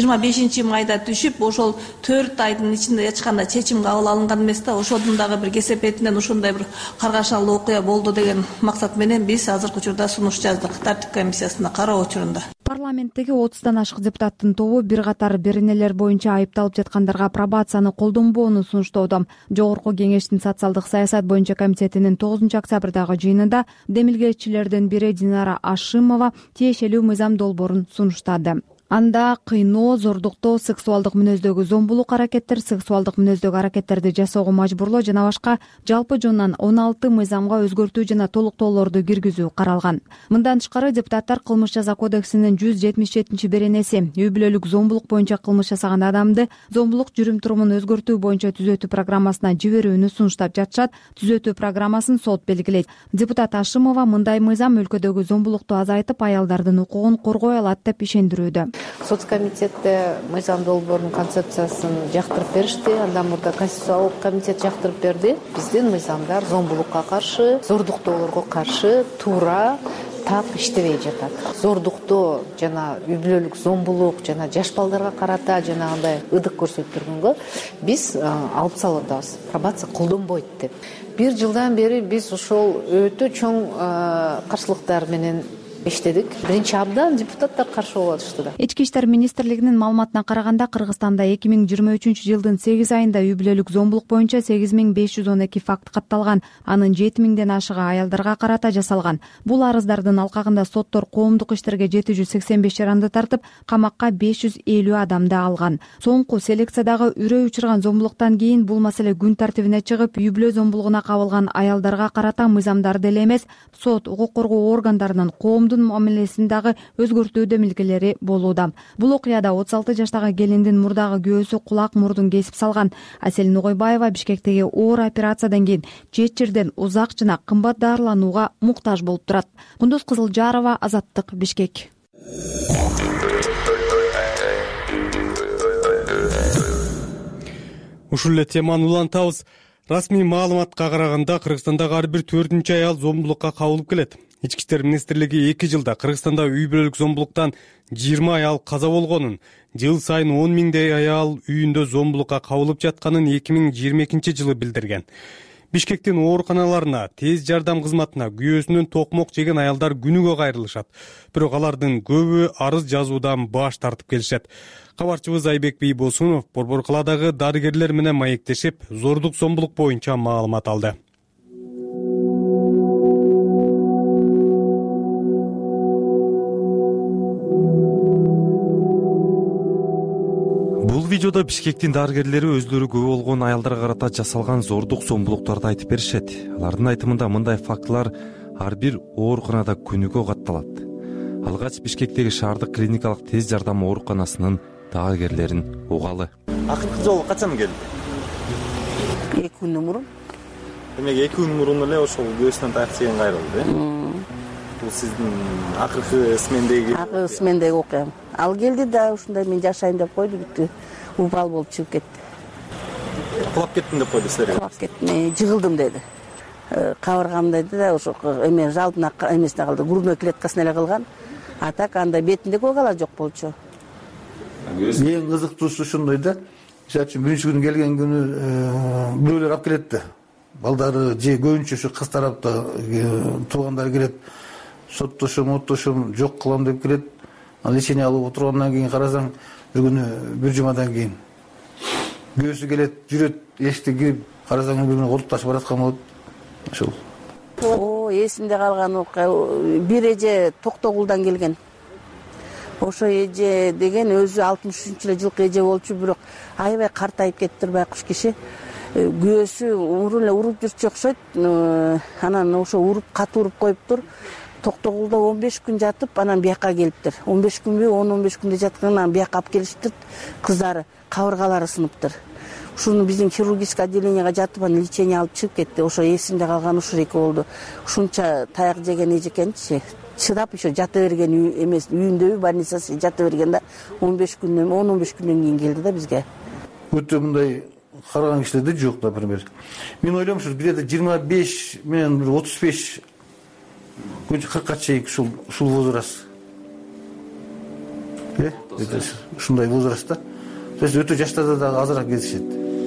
25 майда түшүп, ошол 4 айдын ичинде эч кандай чечим кабыл алынган эмес да. Ошодун дагы бир кесепетинен ушундай бир каргашалуу окуя болду деген максат менен биз азыркы учурда сунуш жаздык тартип комиссиясына кароо учурунда. Парламенттеги 30-тан ашык депутаттын тобу бир катар беренелер боюнча айыпталып жаткандарга пробацияны колдонбоону сунуштоодо. Жогорку кеңештин социалдык саясат боюнча комитетинин 9 октябрдагы жыйынында демилгечилерден бири Динара Ашимова тиешелүү мыйзам долбоорун сунуштады. Анда кыйноо, зордуктоо, сексуалдык мүнөздөгү зомбулук аракеттер, сексуалдык мүнөздөгү аракеттерди жасоого мажбурлоо жана башка жалпы жонунан 16 мыйзамга өзгөртүү жана толуктоолорду киргизүү каралган. Мындан тышкары депутаттар кылмыш жаза кодексинин 177 беренеси үй бүлөлүк зомбулук боюнча кылмыш жасаган адамды зомбулук жүрүм-турумун өзгөртүү боюнча түзөтүү программасына жиберүүнү сунуштап жатышат. Түзөтүү программасын сот белгилейт. Депутат Ашимова мындай мыйзам өлкөдөгү зомбулукту азайтып, аялдардын укугун коргой алат деп ишендирүүдө. Соцкомитетте мыйзам долбоорунун концепциясын жактырып беришти. Андан мурда Конституциялык комитет жактырып берди. Биздин мыйзамдар зомбулукка каршы, зордуктоолорго каршы туура так иштебей жатат. Зордуктоо жана үй бүлөлүк зомбулук жана жаш балдарга карата жанагындай ыдык көрсөтүлгөнгө биз алып салып атабыз. Пробация колдонбойт деп. 1 жылдан бери биз ошол өтө чоң каршылыктар менен иштедик. Биринчи абдан депутаттар каршы болуп атышты да. Ички иштер министрлигинин маалыматына караганда Кыргызстанда 2023-жылдын 8 айында үй бүлөлүк зомбулук боюнча 8512 факт катталган. Анын 7000ден ашыгы аялдарга карата жасалган. Бул арыздардын алкагында соттор коомдук иштерге 785 жаранды тартып, камакка 550 адамды алган. Соңку селекциядагы үрөй учурган зомбулуктан кийин бул маселе күн тартибине чыгып, үй бүлө зомбулугуна кабылган аялдарга карата мыйзамдар деле эмес, сот, укук коргоо органдарынын коомдун мамилесин дагы өзгөртүү демилгелери болууда. Бул окуяда 36 жаштагы келиндин мурдагы күйөөсү кулак мурдун кесип салган. Асел Ногойбаева Бишкектеги оор операциядан кийин чет жерден узак жана кымбат дарыланууга муктаж болуп турат. Кундуз Кызылжарова, Азаттык, Бишкек. Ушул эле теманы улантабыз. Расмий маалыматка караганда Кыргызстандагы ар бир 4-чү аял зомбулукка кабылып келет. Ички иштер министрлиги 2 жылда Кыргызстанда үй бүлөлүк зомбулуктан 20 аял каза болгонун, жыл сайын 10 миңдей аял үйүндө зомбулукка кабылып жатканын 2022-жылы билдирген. Бишкектин ооруканаларына, тез жардам кызматына күйөөсүнөн токмок жеген аялдар күнүгө кайрылышат. Бирок алардын көбү арыз жазуудан баш тартып келишет. Кабарчыбыз Айбек Бийбосунов Борбор калаадагы дарыгерлер менен маектешип, зордук зомбулук боюнча маалымат алды. видеодо Бишкектин дарыгерлери өздөрү күбө болгон аялдарга карата жасалган зордук зомбулуктарды айтып беришет. Алардын айтымында мындай фактылар ар бир ооруканада күнүгө катталат. Алгач Бишкектеги шаардык клиникалык тез жардам ооруканасынын дарыгерлерин угалы. Акыркы жолу качан келди? 2 күндөн мурун. Демек 2 күн мурун эле ошол көбөсүнөн таяк жеген кайрылды. Бул сиздин акыркы смендеги окуям. Ал келди да ушундай мен жашайм деп койду, бүттү. Упал болуп чыгып кетти. Кулап кеттим деп койду силерге. Кулап кеттим, жыгылдым деди. Кабыргам деди да ошо эме жалпына эмесине калды, грудной клеткасына эле калган. А так анда бетинде көгала жок болчу. Эң кызыктуусу ушундай да. Мисалы үчүн биринчи күнү келген күнү бирөөлөр алып келет да. Балдары же көбүнчө ушу кыз тарапта туугандар келет. Соттошум жок кылам деп келет. Лечение алып отургандан кийин карасаң, бир күнү бир жумадан кийин көөсү келет, жүрөт, эшикте кирип карасаң бир күнү колтук ташып бараткан болот. Ошол. Эсимде калган окуя бир эже Токтогулдан келген. Ошо эже деген өзү 63-жылы жылкы эже болчу, бирок аябай картайып кетиптир байкуш киши. Көөсү умурун эле уруп жүрчү окшойт. Анан ошо катуу уруп коюптур. Токтогулда 15 күн жатып, анан бияка келиптир. 15 күнбү, 10-15 күндө жаткандан бияка алып келиштир. Кыздары кабыргалары сыныптыр. Ушуну биздин хирургический отделениеге жатып, анан лечение алып чыгып кетти. Ошо эсимде калган ушул эки болду. Ушунча таяк жеген эжекенчи, чыдап еще жата берген эмес, үйүндөбү, больницасы жата берген да 15 күндөн 10-15 күндөн кийин келди да бизге. Өтө мындай караган кишилер да жок, например. Мен ойлойм, ушу бир 25 менен 35 көбүнчө 40ка чейин ушул возраст. Ушундай возрастта. То есть өтө жаштарда да азыраак кездешет.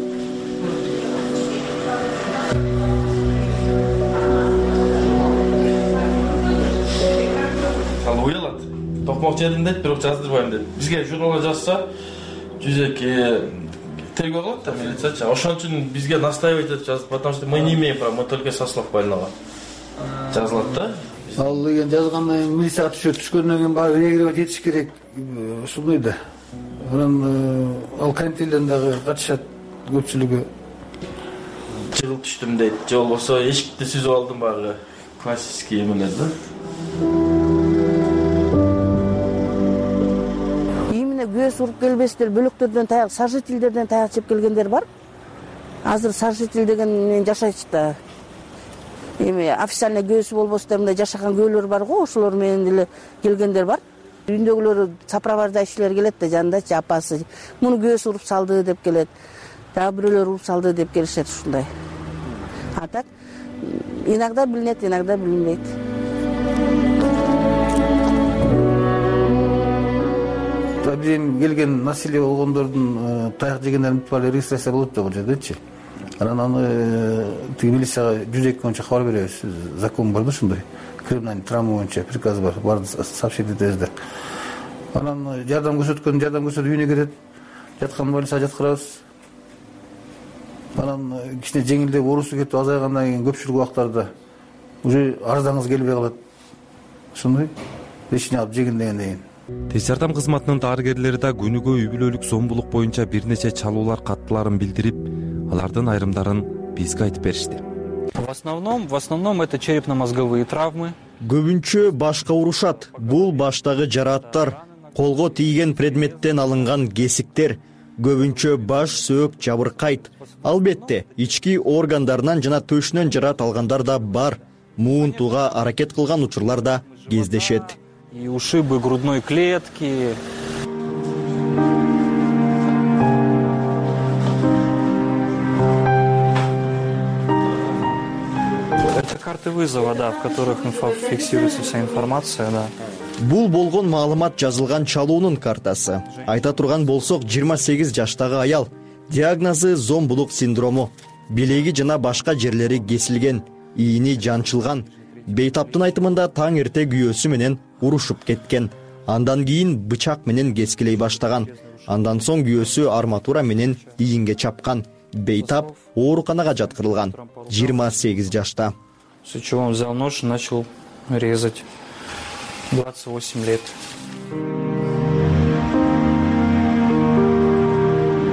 Ал уялат. Токмок жедим дейт, бирок жаздырбайм дейт. Бизге журналга жазса, жүзөк тергөө кылат да милиция. Ошон үчүн бизге настаивать этип жазып, потому что мы не имеем права, мы только со слов больного. Жазылат да. Ал деген жазгандан кийин милицияга түшкөндөн кийин барып реагировать этиш керек. Ушундай да. Анан ал контейлерден дагы катышат көпчүлүгү. Жыгылып түштүм дейт. Же болбосо эшикти сүзүп алдым багы. Классический эмелер да. Именно көз уруп келбестер, бөлөктөрдөн таяк, сожительдерден таяк жеп келгендер бар. Азыр сожитель деген мен жашайчу да. Эми официально көөсү болбосо мындай жашаган көөлөр бар го, ошолор менен деле келгендер бар. Үйүндөгүлөр сопровождающийлер келет да, жанындачы апасы. Муну көөсү уруп салды деп келет. Дагы бирөөлөр уруп салды деп келишет ушундай. А так иногда билинет, иногда билинбейт. Бизин келген насилие болгондордун таяк жегендерин баары регистрация болот да бул жердечи. Анан аны милицияга 102 боюнча кабар беребиз. Закон бар да ушундай. Криминальный травма боюнча приказ бар. Барды сообщить этебиз. Анан жардам көрсөтүп үйүнө келет. Жаткан больницага жаткырабыз. Анан кичине жеңилдеп оорусу кетип азайгандан кийин көпчүлүк убактарда уже арыздаңыз келбей калат. Ушундай лечение алып жегенден кийин. Тез жардам кызматынын дарыгерлери да күнүгө үй бүлөлүк зомбулук боюнча бир нече чалуулар каттыларын билдирип, алардын айрымдарын бизге айтып беришти. В основном это черепно-мозговые травмы. Көбүнчө башка урушат. Бул баштагы жарааттар, колго тийген предметтен алынган кесиктер, көбүнчө баш, сөөк жабыркайт. Албетте, ички органдарынан жана төшүнөн жараат алгандар да бар. Муунтууга аракет кылган учурлар да кездешет. И ушибы грудной клетки. Это карты вызова, да, в которых фиксируется вся информация, да. Бул болгон маалымат жазылган чалуунун картасы. Айта турган болсок, 28 жаштагы аял. Диагнозу зомбулук синдрому. Билеги жана башка жерлери кесилген, ийини жанчылган. Бейтаптын айтымында таң эрте күйөөсү менен урушуп кеткен. Андан кийин бычак менен кескилей баштаган. Андан соң күйөөсү арматура менен ийинге чапкан. Бейтап ооруканага жаткырылган. 28 жашта. С чего он взял нож и начал резать. 28 лет.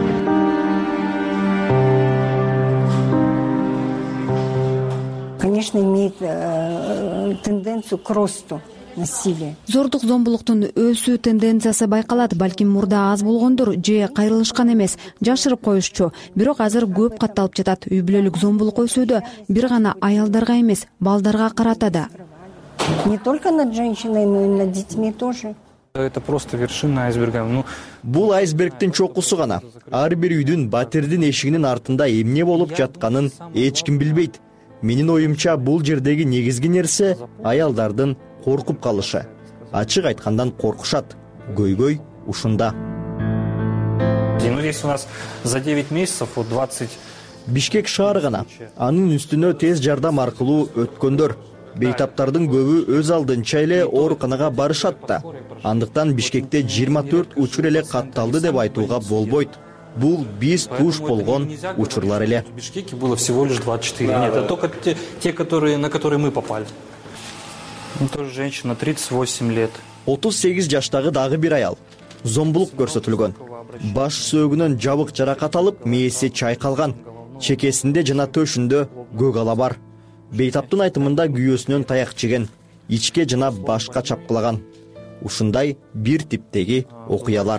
конечно, имеет тенденцию к росту насилия. Зордук зомбулуктун өсүү тенденциясы байкалат. Балким мурда аз болгондур же кайрылышкан эмес, жашырып коюшчу. Бирок азыр көп катталып жатат. Үй бүлөлүк зомбулук өсүүдө бир гана аялдарга эмес, балдарга карата да. Не только над женщиной, но и над детьми тоже. Это просто вершина айсберга. Бул айсбергдин чокусу гана. Ар бир үйдүн батирдин эшигинин артында эмне болуп жатканын эч ким билбейт. Менин оюмча бул жердеги негизги нерсе аялдардын коркуп калышы. Ачык айткандан коркушат. Көйгөй ушунда. Ну, здесь у нас за 9 месяцев 20. Бишкек шаары гана. Анын үстүнө тез жардам аркылуу өткөндөр. Бейтаптардын көбү өз алдынча эле ооруканага барышат да. Андыктан Бишкекте 24 учур эле катталды деп айтууга болбойт. Бул биз туш болгон учурлар эле. В Бишкеке было всего лишь 24. Нет, это только те, на которые мы попали. Тоже женщина, 38 лет. 38 жаштагы дагы бир аял зомбулук көрсөтүлгөн. Баш сөөгүнөн жабык жаракат алып, мээси чайкалган. Чекесинде жана төшүндө көк ала бар. Бейтаптын айтымында күйөөсүнөн таяк жеген, ичке жана башка чапкылаган. Ушундай бир типтеги окуялар.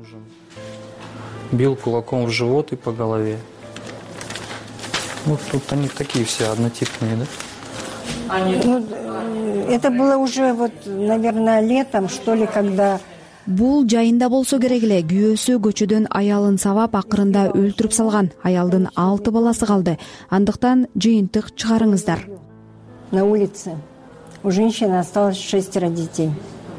Бил кулаком в живот и по голове. Вот тут они такие все однотипные, да? Это было уже, наверное, летом, что ли, когда... Бул жайында болсо керек эле. Күйөөсү көчөдөн аялын сабап акырында өлтүрүп салган. Аялдын 6 баласы калды. Андыктан жыйынтык чыгарыңыздар. На улице у женщины осталось 6 детей.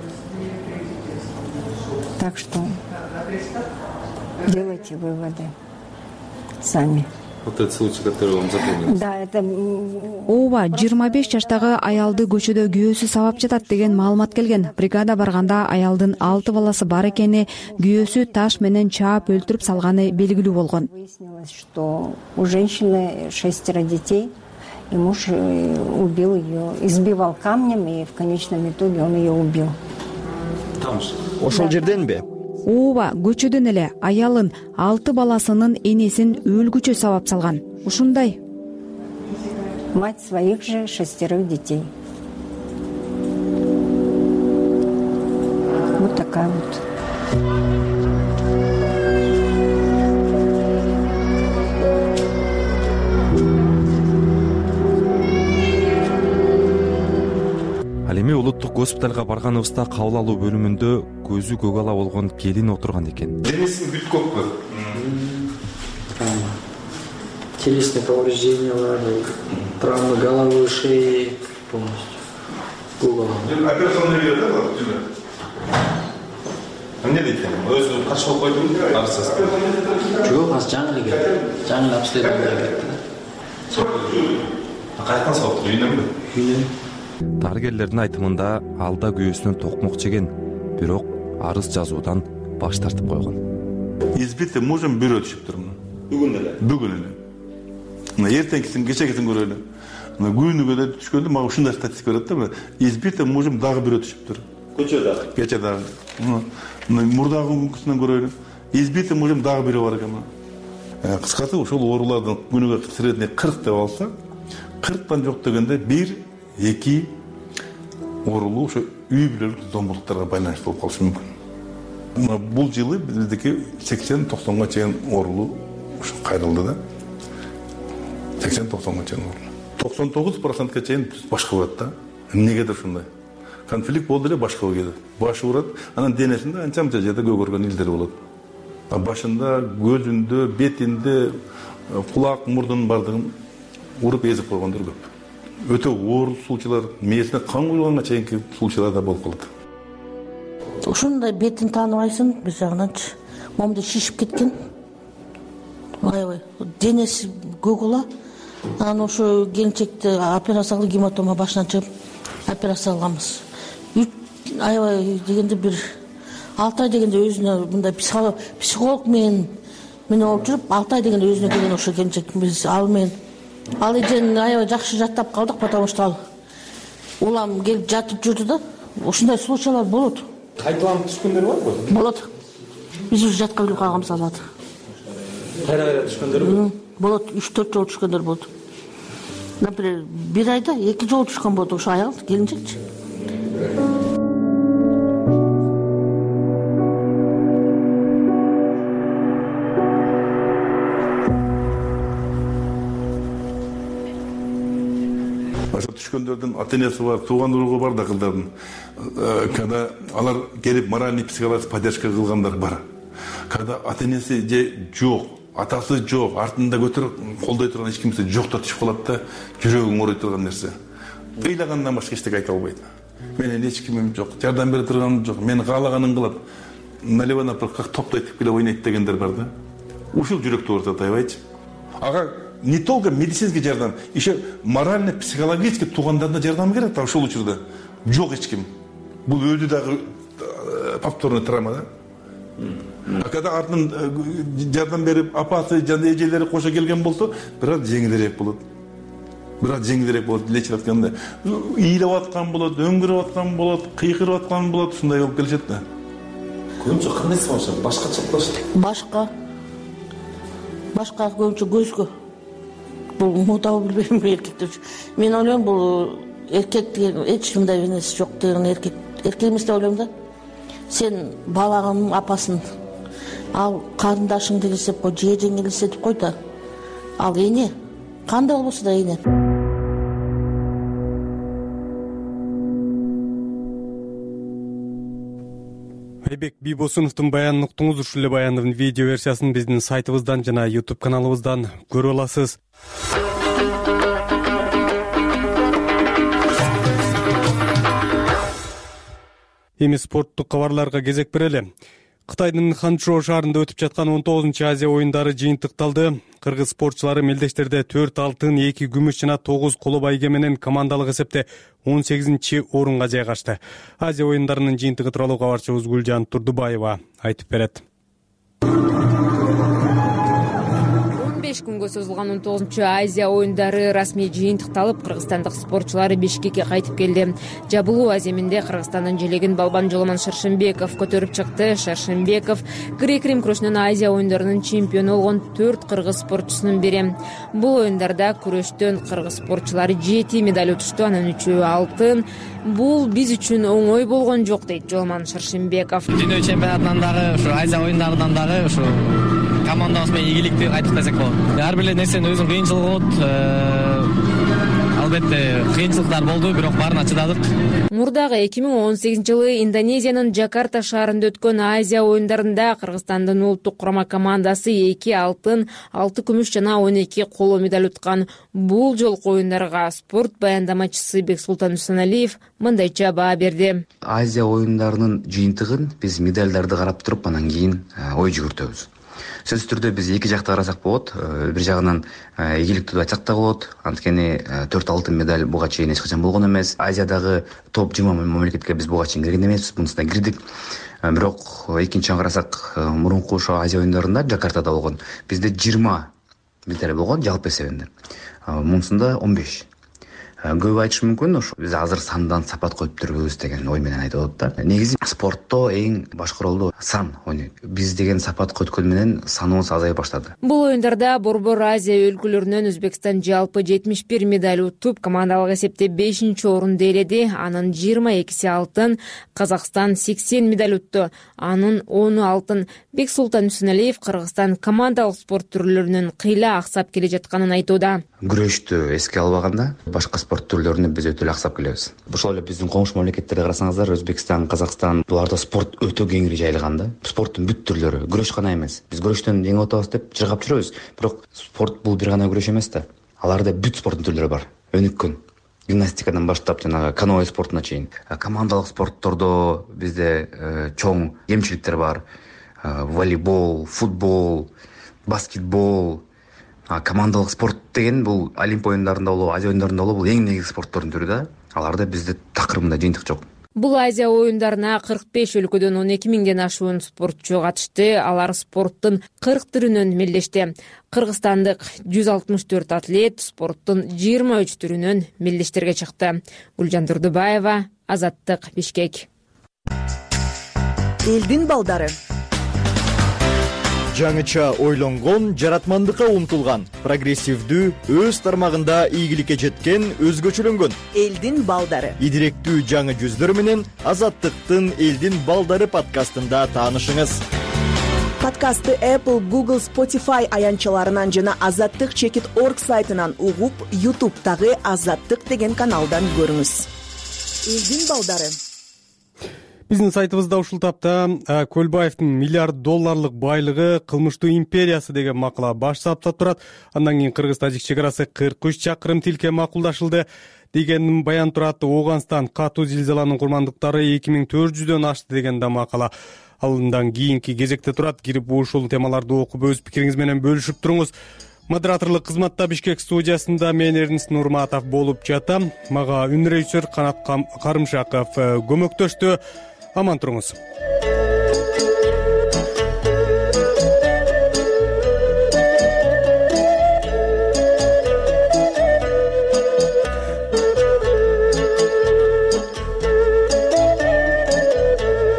Так что делайте выводы сами. Вот этот случай, который вам запомнился. Да, это... Ооба, 25 жаштагы аялды көчөдө күйөөсү сабап жатат деген маалымат келген. Бригада барганда аялдын 6 баласы бар экени, күйөөсү таш менен чаап өлтүрүп салганы белгилүү болгон. Выяснилось, что у женщины 6 детей, и муж убил ее, избивал камнем, и в конечном итоге он ее убил. Там же. Ошол жерденби? Ооба, көчөдөн эле аялын 6 баласынын энесин өлгүчө сабап салган. Ушундай. Мать своих же 6 детей. Вот такая вот. Ал эми улуттук госпиталга барганыбызда кабыл алуу бөлүмүндө көзү көк ала болгон келин отурган экен. Денесин бүт көкпү. Телесные повреждения, травмы головы, шеи полностью. Операционный берет, да? Эмне дейт экен? Өзү качып алып койдуңбу? Арсыз. Жок, аз жаңы келдим. Жаңы обследование кеттим. Каяктан сабап үйүнөнбү? Үйүнөн. Дарыгерлердин айтымында алда күйөөсүнөн токмок жеген, бирок арыз жазуудан баш тартып койгон. Избитте мужем бирөө түшүп турмун. Бүгүн эле. Бүгүн эле. Эртеңкисин, кечегисин көрөлү. Күнүгө да түшкөндө мага ушундай статистика берет да. Избитте мужем дагы бирөө түшүп тур. Көчөдө. Кече дагы. Мурдагы күнкүсүнөн көрөлү. Избитте мужем дагы бирөө бар экен. Кыскасы ушул оорулардын күнүгө средний 40 деп алса, 40тан жок дегенде 1-2 оорулуу ошо үй бүлөлүк зомбулуктарга байланыштуу болуп калышы мүмкүн. Бул жылы биздики 80-90га чейин оорулуу кайрылды да. 80-90га чейин оорулуу. 99%га чейин башка урат да. Эмнегедир ушундай? Конфликт болду эле башка кетет. Башы урат, анан денесинде анча-мынча жерде көгөргөн илдер болот. Башында, көзүндө, бетинде, кулак, мурдунун бардыгын уруп эзип койгондор көп. Өтө оор случайлар, мээсине кан куйганга чейинки случайлар да болуп калат. Ушундай бетин тааныбайсың, бир жагынан момду шишип кеткен. Аябай, денеси көк ала. Анан ошо келинчекти операциялык гематома башынан чыгып операция кылганбыз. Аябай дегенде бир 6 ай дегенде өзүнө мындай психолог менен болуп жүрүп, 6 ай дегенде өзүнө келген ошо келинчек биз ал менен. Ал эжен аябай жакшы жаттап калдык, потому что ал улам келип жатып жүрдү да. Ушундай случайлар болот. Кайталанып түшкөндөр барбы? Болот. Биз уже жатка билип калганбыз алат. Кайра түшкөндөр? Болот, 3-4 жолу түшкөндөр болот. например, бир айда 2 жолу түшкөн болот ошо аял келинчекчи. Түшкөндөрдүн ата-энеси бар, тууган уругу бар да кыздардын. Когда алар келип моральный психологический поддержка кылгандар бар. Когда ата-энеси же жок, атасы жок, артында көтөрүп колдой турган эч кимсе жок да түшүп калат да, жүрөгүң ооруй турган нерсе. Ыйлагандан башка эчтеке айта албайт. Менин эч кимим жок, жардам бере турганым жок, мен каалаганын кылат. Налево направо как топтой тип келе ойнойт дегендер бар да. Ушул жүрөктү оорутат аябайчы. Ага не только медицинский жардам, еще морально, психологически туугандарына жардам керек да ушул учурда. Жок эч ким. Бул өзү дагы повторный травма да. А когда артынан жардам берип, апасы жана эжелери кошо келген болсо, бираз жеңилирээк болот. Бираз жеңилирээк болот, лечип атканда. Ыйлап аткан болот, өңгүрүп аткан болот, кыйкырып аткан болот, ушундай болуп келишет да. Көбүнчө кандайсы болчу? Башкача болчу. Башка көбүнчө көзгө. Бул мутабы билбейм эркектер. Мен ойлойм бул эркек деген эч кимде нерсе жок деген эркек эмес деп ойлойм да. Сен балаңдын апасын ал карындашыңды элестеп кой, жежеңди элестетип кой да. Ал эне кандай болбосо да эне. Айбек Бийбосуновдун баянын уктуңуз. Ушул эле баяндын видео версиясын биздин сайтыбыздан жана YouTube каналыбыздан көрө аласыз. Эми спорттук кабарларга кезек берели. Кытайдын Ханчжоу шаарында өтүп жаткан 19 Азия оюндары жыйынтыкталды. Кыргыз спортчулары мелдештерде 4 алтын, 2 күмүш жана 9 коло байге менен командалык эсепте 18 орунга жайгашты. Азия оюндарынын жыйынтыгы тууралуу кабарчыбыз Гүлжан Турдубаева айтып берет. 15 күнгө созулган 19 Азия оюндары расмий жыйынтыкталып, кыргызстандык спортчулар Бишкекке кайтып келди. Жабылуу аземинде Кыргызстандын желегин балбан Жоломон Шершенбеков көтөрүп чыкты. Шершенбеков грек-рим күрөшүнөн Азия оюндарынын чемпиону болгон 4 кыргыз спортчусунун бири. Бул оюндарда күрөштөн кыргыз спортчулары 7 медаль утушту, анын 3 алтын. Бул биз үчүн оңой болгон жок, дейт Жоломон Шершенбеков. Дүйнө чемпионатынан дагы, ушу Азия оюндарынан дагы ушу командабыз менен ийгиликти айтып десек болот. Ар бир нерсенин өзүнүн кыйынчылыгы болот. Албетте кыйынчылыктар болду, бирок баарына чыдадык. Мурдагы 2018-жылы Индонезиянын Жакарта шаарында өткөн Азия оюндарында Кыргызстандын улуттук курама командасы 2 алтын, 6 күмүш жана 12 коло медаль уткан. Бул жолку оюндарга спорт баяндамачысы Бексултан Усаналиев мындайча баа берди. Азия оюндарынын жыйынтыгын биз медалдарды карап туруп, анан кийин ой жүгүртөбүз. Сөзсүз түрдө биз эки жакта карасак болот. Бир жагынан ийгиликтүү айтсак да болот. Анткени 4 алтын медаль буга чейин эч качан болгон эмес. Азиядагы топ 20 мамлекетке биз буга чейин кирген эмеспиз, мунусуна кирдик. Бирок экинчи карасак, мурунку ошо Азия оюндарында Жакартада болгон бизде 20 медаль болгон жалпы эсебинде. Мунусунда 15. Көп айтышы мүмкүн, ошо биз азыр сандан сапат коюп жүрбүз деген ой менен айтып атат да. Негизи спортто эң башкы ролду сан ойнойт. Биз деген сапат көткөн менен саныбыз азая баштады. Бул оюндарда борбор Азия өлкөлөрүнөн Өзбекстан жалпы 71 медаль утуп, командалык эсепте 5-орунду ээледи. Анын 22 алтын, Казакстан 80 медаль утту. Анын 10 алтын. Бексултан Усаналиев Кыргызстан командалык спорт түрлөрүнүн кыйла аксап келе жатканын айтууда. Күрөштү эске албаганда, башка спорт түрлөрүнө биз өтө эле аксап келебиз. Ошол эле биздин коңшу мамлекеттерди карасаңыздар, Өзбекстан, Казакстан, буларда спорт өтө кеңири жайылган да. Спорттун бүт түрлөрү, күрөш гана эмес. Биз күрөштөн жеңип атабыз деп жыргап жүрөбүз, бирок спорт бул бир гана күрөш эмес да. Аларда бүт спорттун түрлөрү бар. Өнүккөн. Гимнастикадан баштап жанагы каноэ спортуна чейин. Командалык спорттордо бизде чоң кемчиликтер бар. Волейбол, футбол, баскетбол. Командалык спорт деген бул Олимп оюндарында болобу, Азия оюндарында болобу, бул эң негизги спорттордун түрү да. Аларда бизде такырымында жыйынтык жок. Бул Азия оюндарына 45 өлкөдөн 12 миңден ашуун спортчу катышты. Алар спорттун 40 түрүнөн мелдешти. Кыргызстандык 164 атлет спорттун 23 түрүнөн мелдештерге чыкты. Гүлжан Турдубаева, Азаттык, Бишкек. Элдин балдары. жаңыча ойлонгон, жаратмандыкка умтулган, прогрессивдүү, өз тармагында ийгиликке жеткен, өзгөчөлөнгөн элдин балдары. Идиректүү жаңы жүздөр менен Азаттыктын элдин балдары подкастында таанышыңыз. Подкастты Apple, Google, Spotify аянчаларынан жана azattik.org сайтынан угуп, YouTube'тагы Азаттык деген каналдан көрүңүз. Элдин балдары. Биздин сайтыбызда ушул тапта Көлбаевдин миллиард долларлык байлыгы кылмыштуу империясы деген макала баш саптап турат. Андан кийин Кыргыз-Тажик чек арасы 43 чакырым тилке макулдашылды деген баян турат. Ооганстан катуу зилзаланын курмандыктары 2400дөн ашты деген да макала. Алындан кийинки кезекте турат. Кирип ушул темаларды окуп өз пикириңиз менен бөлүшүп туруңуз. Модераторлук кызматта Бишкек студиясында мен Эрнис Нурматов болуп жатам. Мага үн режиссер Канат Карымшаков көмөктөштү. Аман туруңуз.